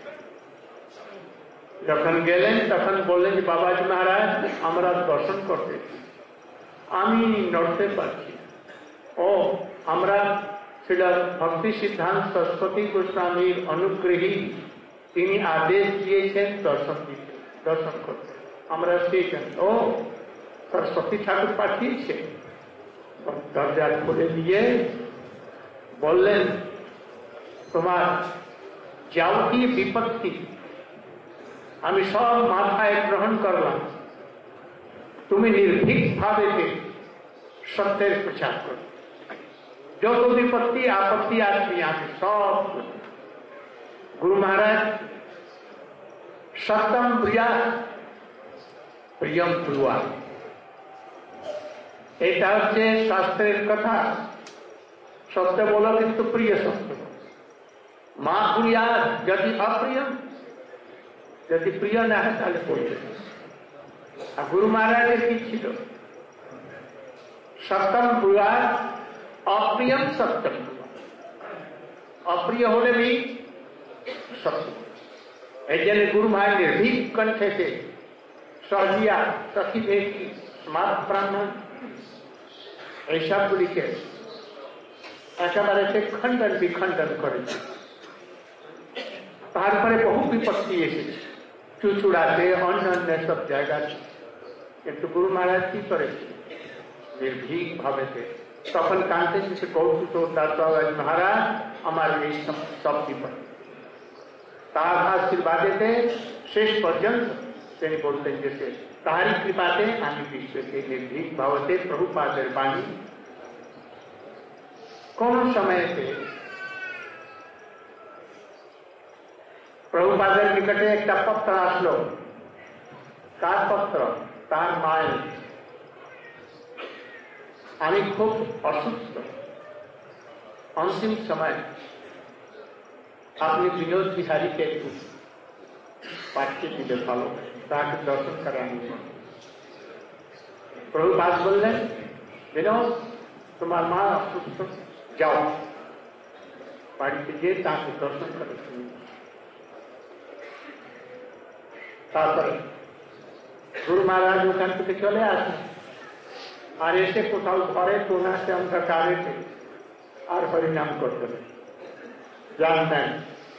যখন গেলেন তখন বললেন যে বাবাজি মহারাজ, আমরা দর্শন করতে, আমি নড়তে পারছি। ও আমরা ছিল ভক্তি সিদ্ধান্ত সরস্বতী গোস্বামীর অনুগ্রহী, তিনি আদেশ দিয়েছেন দর্শন দিতে, দর্শন করতে। আমরা সেই জন্য ও সরস্বতী ঠাকুর পাঠিয়েছে। দরজা খুলে দিয়ে বললেন, তোমার যাবতীয় বিপত্তি আমি সব মাথায় গ্রহণ করলাম, তুমি নির্ভীক ভাবে সত্যের প্রচার করো, যত বিপত্তি আপত্তি আসবে আমি সব। গুরু মহারাজ সত্যম প্রিয়া প্রিয়ম প্রিয়া, এটা হচ্ছে শাস্ত্রের কথা। সত্য বলো কিন্তু প্রিয় সত্য, মা প্রিয়া যদি অপ্রিয়, যদি প্রিয় না হয় তাহলে বলবে। আর গুরু মহারাজের কি ছিল? সত্যম প্রিয়া অপ্রিয়ম সত্যম, অপ্রিয় হলে भी সত্য। এই জন্য গুরু মহারাজ নির্ভীক কণ্ঠে সহিয়া সখী দেখি স্মার্ট ব্রাহ্মণ এইসবগুলিকে একেবারে সে খণ্ডন বিখণ্ডন করেছে। তারপরে বহু বিপত্তি এসেছে, চুচুড়াতে অন্যান্য সব জায়গাতে, কিন্তু গুরু মহারাজ কি করেছে? নির্ভীক ভাবেতে তখন কানতে সে কৌতুক দাস মহারাজ আমার এই সব বিপত্তি, তার আশীর্বাদেতে শেষ পর্যন্ত তিনি বলতেন যে তাহারি কৃপাতে আমি বিশ্বকে নির্ভীক ভাবতে প্রভুপাদের বাণী কোন সময়েতে প্রভুপাদের নিকটে একটা পত্র আসলো। কার পত্র? তার মায়ের। আমি খুব অসুস্থ, অন্তিম সময় আপনি বিনোদ বিহারীকে একটু পাঠিয়ে দিলে ভালো, তাকে দর্শন করে আমি। প্রভুপাদ বললেন, বিনোদ তোমার মা অসুস্থ, যাও বাড়িতে গিয়ে তাকে দর্শন করে। তারপরে গুরু মহারাজ ওখান থেকে চলে আসেন, আর এসে কোথাও ঘরে কোনাতে অন্ধকারে আর হরিনাম করতে জানতেন।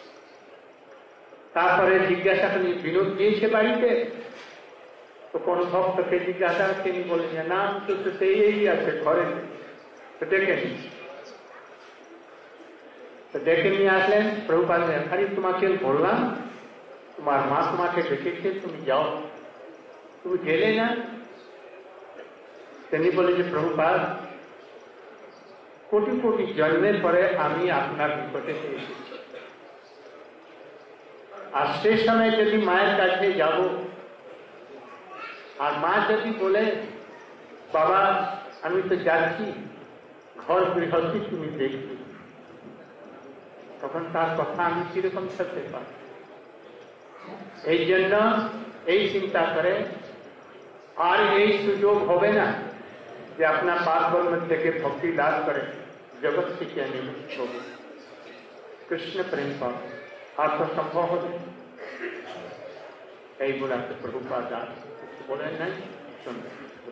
তারপরে জিজ্ঞাসা করি বিনোদ গিয়েছে বাড়িতে? তো কোন ভক্তকে জিজ্ঞাসা, তিনি বলেন যে নাম তো সেই আছে ঘরে, তো ডেকে নি। তো ডেকে নিয়ে আসলেন। প্রভুপাদ আরে তোমাকে বললাম তোমার মা তোমাকে ডেকেছে, তুমি যাও, তুমি গেলে না। তিনি বলে যে প্রভুপাদ কোটি কোটি জন্মের পরে আমি আপনার নিকটে এসেছি, আর সে সময় যদি মায়ের কাছে যাব আর মা যদি বলে বাবা আমি তো যাচ্ছি, ঘর গৃহস্থী তুমি দেখবি, তখন তার কথা আমি কিরকম থাকতে পারি। এই জন্য এই চিন্তা করে আর এই সুযোগ হবে না যে আপনার পাপ কর্ম থেকে ভক্তি লাভ করে জগৎ থেকে আমি প্রভু কৃষ্ণ প্রেম পাব, আর তো সম্ভব হবে। এই বলাতে প্রভুপাদ বলেন নাই, শুনবেন।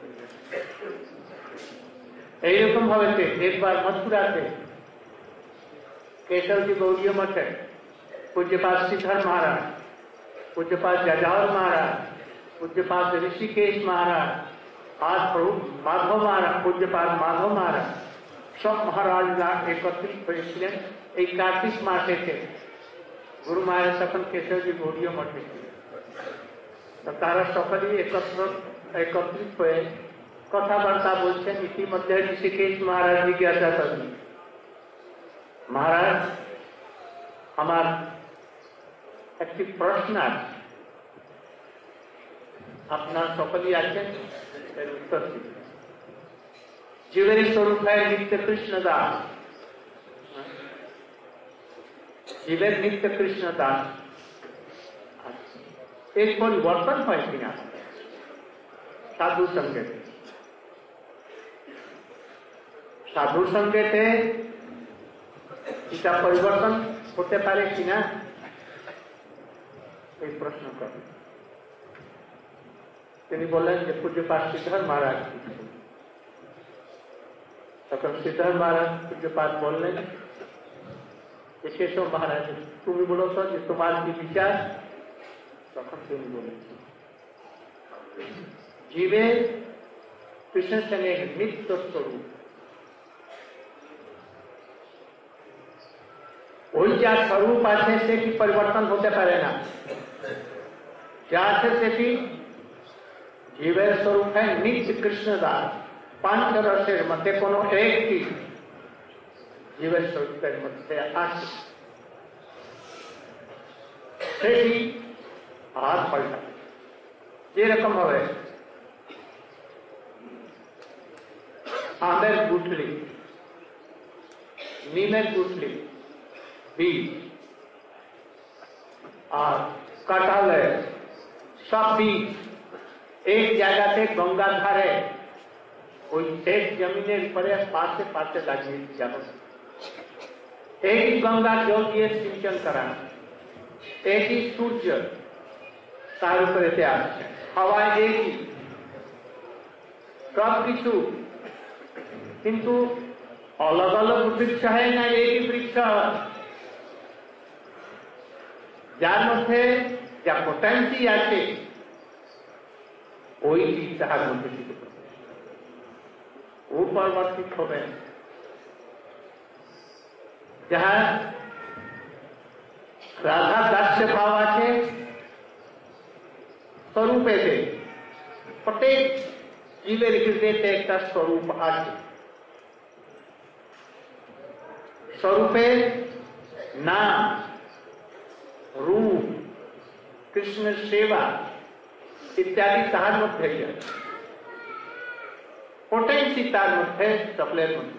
এইরকম ভাবে একবার মথুরাতে केशव जी गौड़ीय मठ है, पूज्यपाद श्रीधर महाराज, पूज्यपाद जाजावर महाराज, पूज्यपाद ऋषिकेश महाराज, आज प्रभु माधव महाराज, पूज्यपाद माधव महाराज, सब महाराज एकत्रित হয়েছিলেন এই কার্তিক মাসেতে। গুরু মহারাজ তখন কেশবজি গৌড়ীয় মঠে ছিলেন। তারা সকলেই একত্রিত হয়ে কথাবার্তা বলছেন। ইতিমধ্যে ঋষিকেশ মহারাজ জিজ্ঞাসা করেন, মহারাজ আমার একটি প্রশ্ন আছে, আপনার সকলেই আছেন, এর উত্তর দিন। জীবের স্বরূপ হয় নিত্য কৃষ্ণ দাস, জীবের নিত্য কৃষ্ণ দাস, এর পরিবর্তন হয় কিনা সাধু সঙ্গেতে? সাধু সঙ্গেতে এটা পরিবর্তন হতে পারে কিনা এই প্রশ্ন করেন। তিনি বললেন যে পূজ্যপাদ শ্রীধর মহারাজ। তখন শ্রীধর মহারাজ পূজ্যপাদ বললেন যে কেশব মহারাজ তুমি বলো তো যে তোমার কি বিচার? তখন তিনি বলেছেন জীবের কৃষ্ণ সঙ্গে নিত্য স্বরূপ, ওই যা স্বরূপ আছে সেটি পরিবর্তন হতে পারে না। যা আছে সেটি জীবের স্বরূপ হয় নিত্য কৃষ্ণ দাস। পাঁচ রসের মধ্যে কোনো একটি জীবের স্বরূপের মধ্যে আছে, সেটি আর পাল্টা। যেরকম হবে আমের গুঠলি, নিমের গুঠলি, বীজ আর কাঁঠালের সব বীজ এক জায়গাতে গঙ্গার ধারে ওই শেষ জমিনের পরে পাশে পাশে লাগিয়ে যাবে। এই গঙ্গার জল দিয়ে সিঞ্চন করা, একই সূর্য তার উপরে আসছে, হাওয়ায় একই, সব কিছু, কিন্তু अलग अलग वृक्ष है ना, एक ही वृक्ष जार मध्य जा पोटेंसी आछे ওই বীজ তাহার মধ্যে থেকে ও পরিবর্তিত হবে। যাহা রাধা দাস दास्य भाव আছে স্বরূপেতে প্রত্যেক জীবের হৃদয়তে একটা স্বরূপ আছে স্বরূপের নাম रूप कृष्ण सेवा इत्यादि तार मध्य पोटेंसी तार मध्य सकलेर मध्य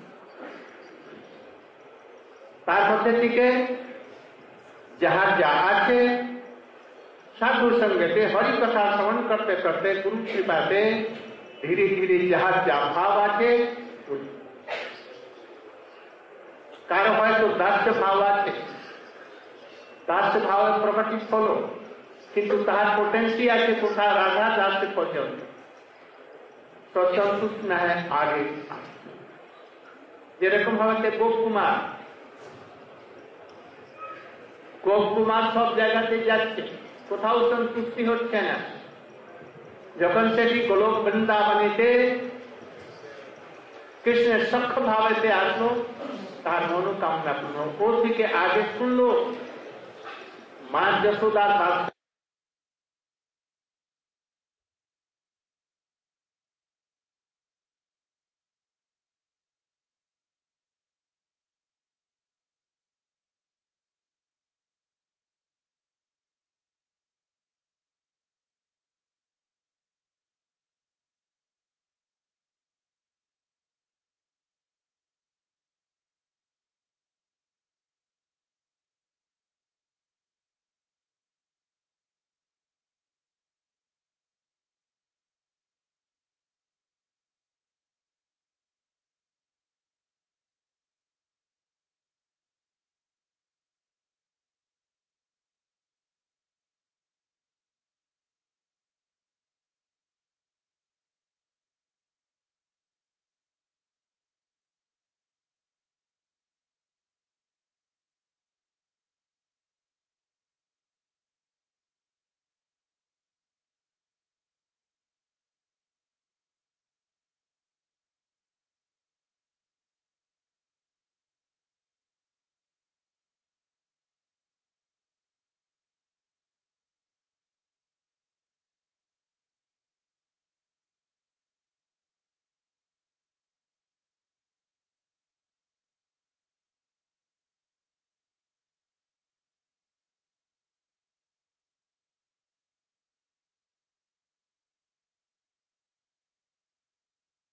तार मध्य থেকে जहाँ जा आछे साधु संगते हरि कथा श्रवण करते करते गुरु कृपा से धीरे धीरे जहाँ जा भाव आछे कारो हयतो दास्य भाव आछे दास्य भाव प्रकटित हलो किंतु तार पोटेंसी आछे कोथा राधा दास्य पर्यंत तो संतुष्ट न है आगे जेरकम भावे गोपकुमार सब জায়গাতে যাচ্ছে কোথাও সন্তুষ্টি হচ্ছে না যখন সেটি গোলক বৃন্দাবনেতে কৃষ্ণের সখ্য ভাবেতে আসলো তার মনোকামনা পূর্ণ ওর দিকে আগে শুনলো মা যশোদার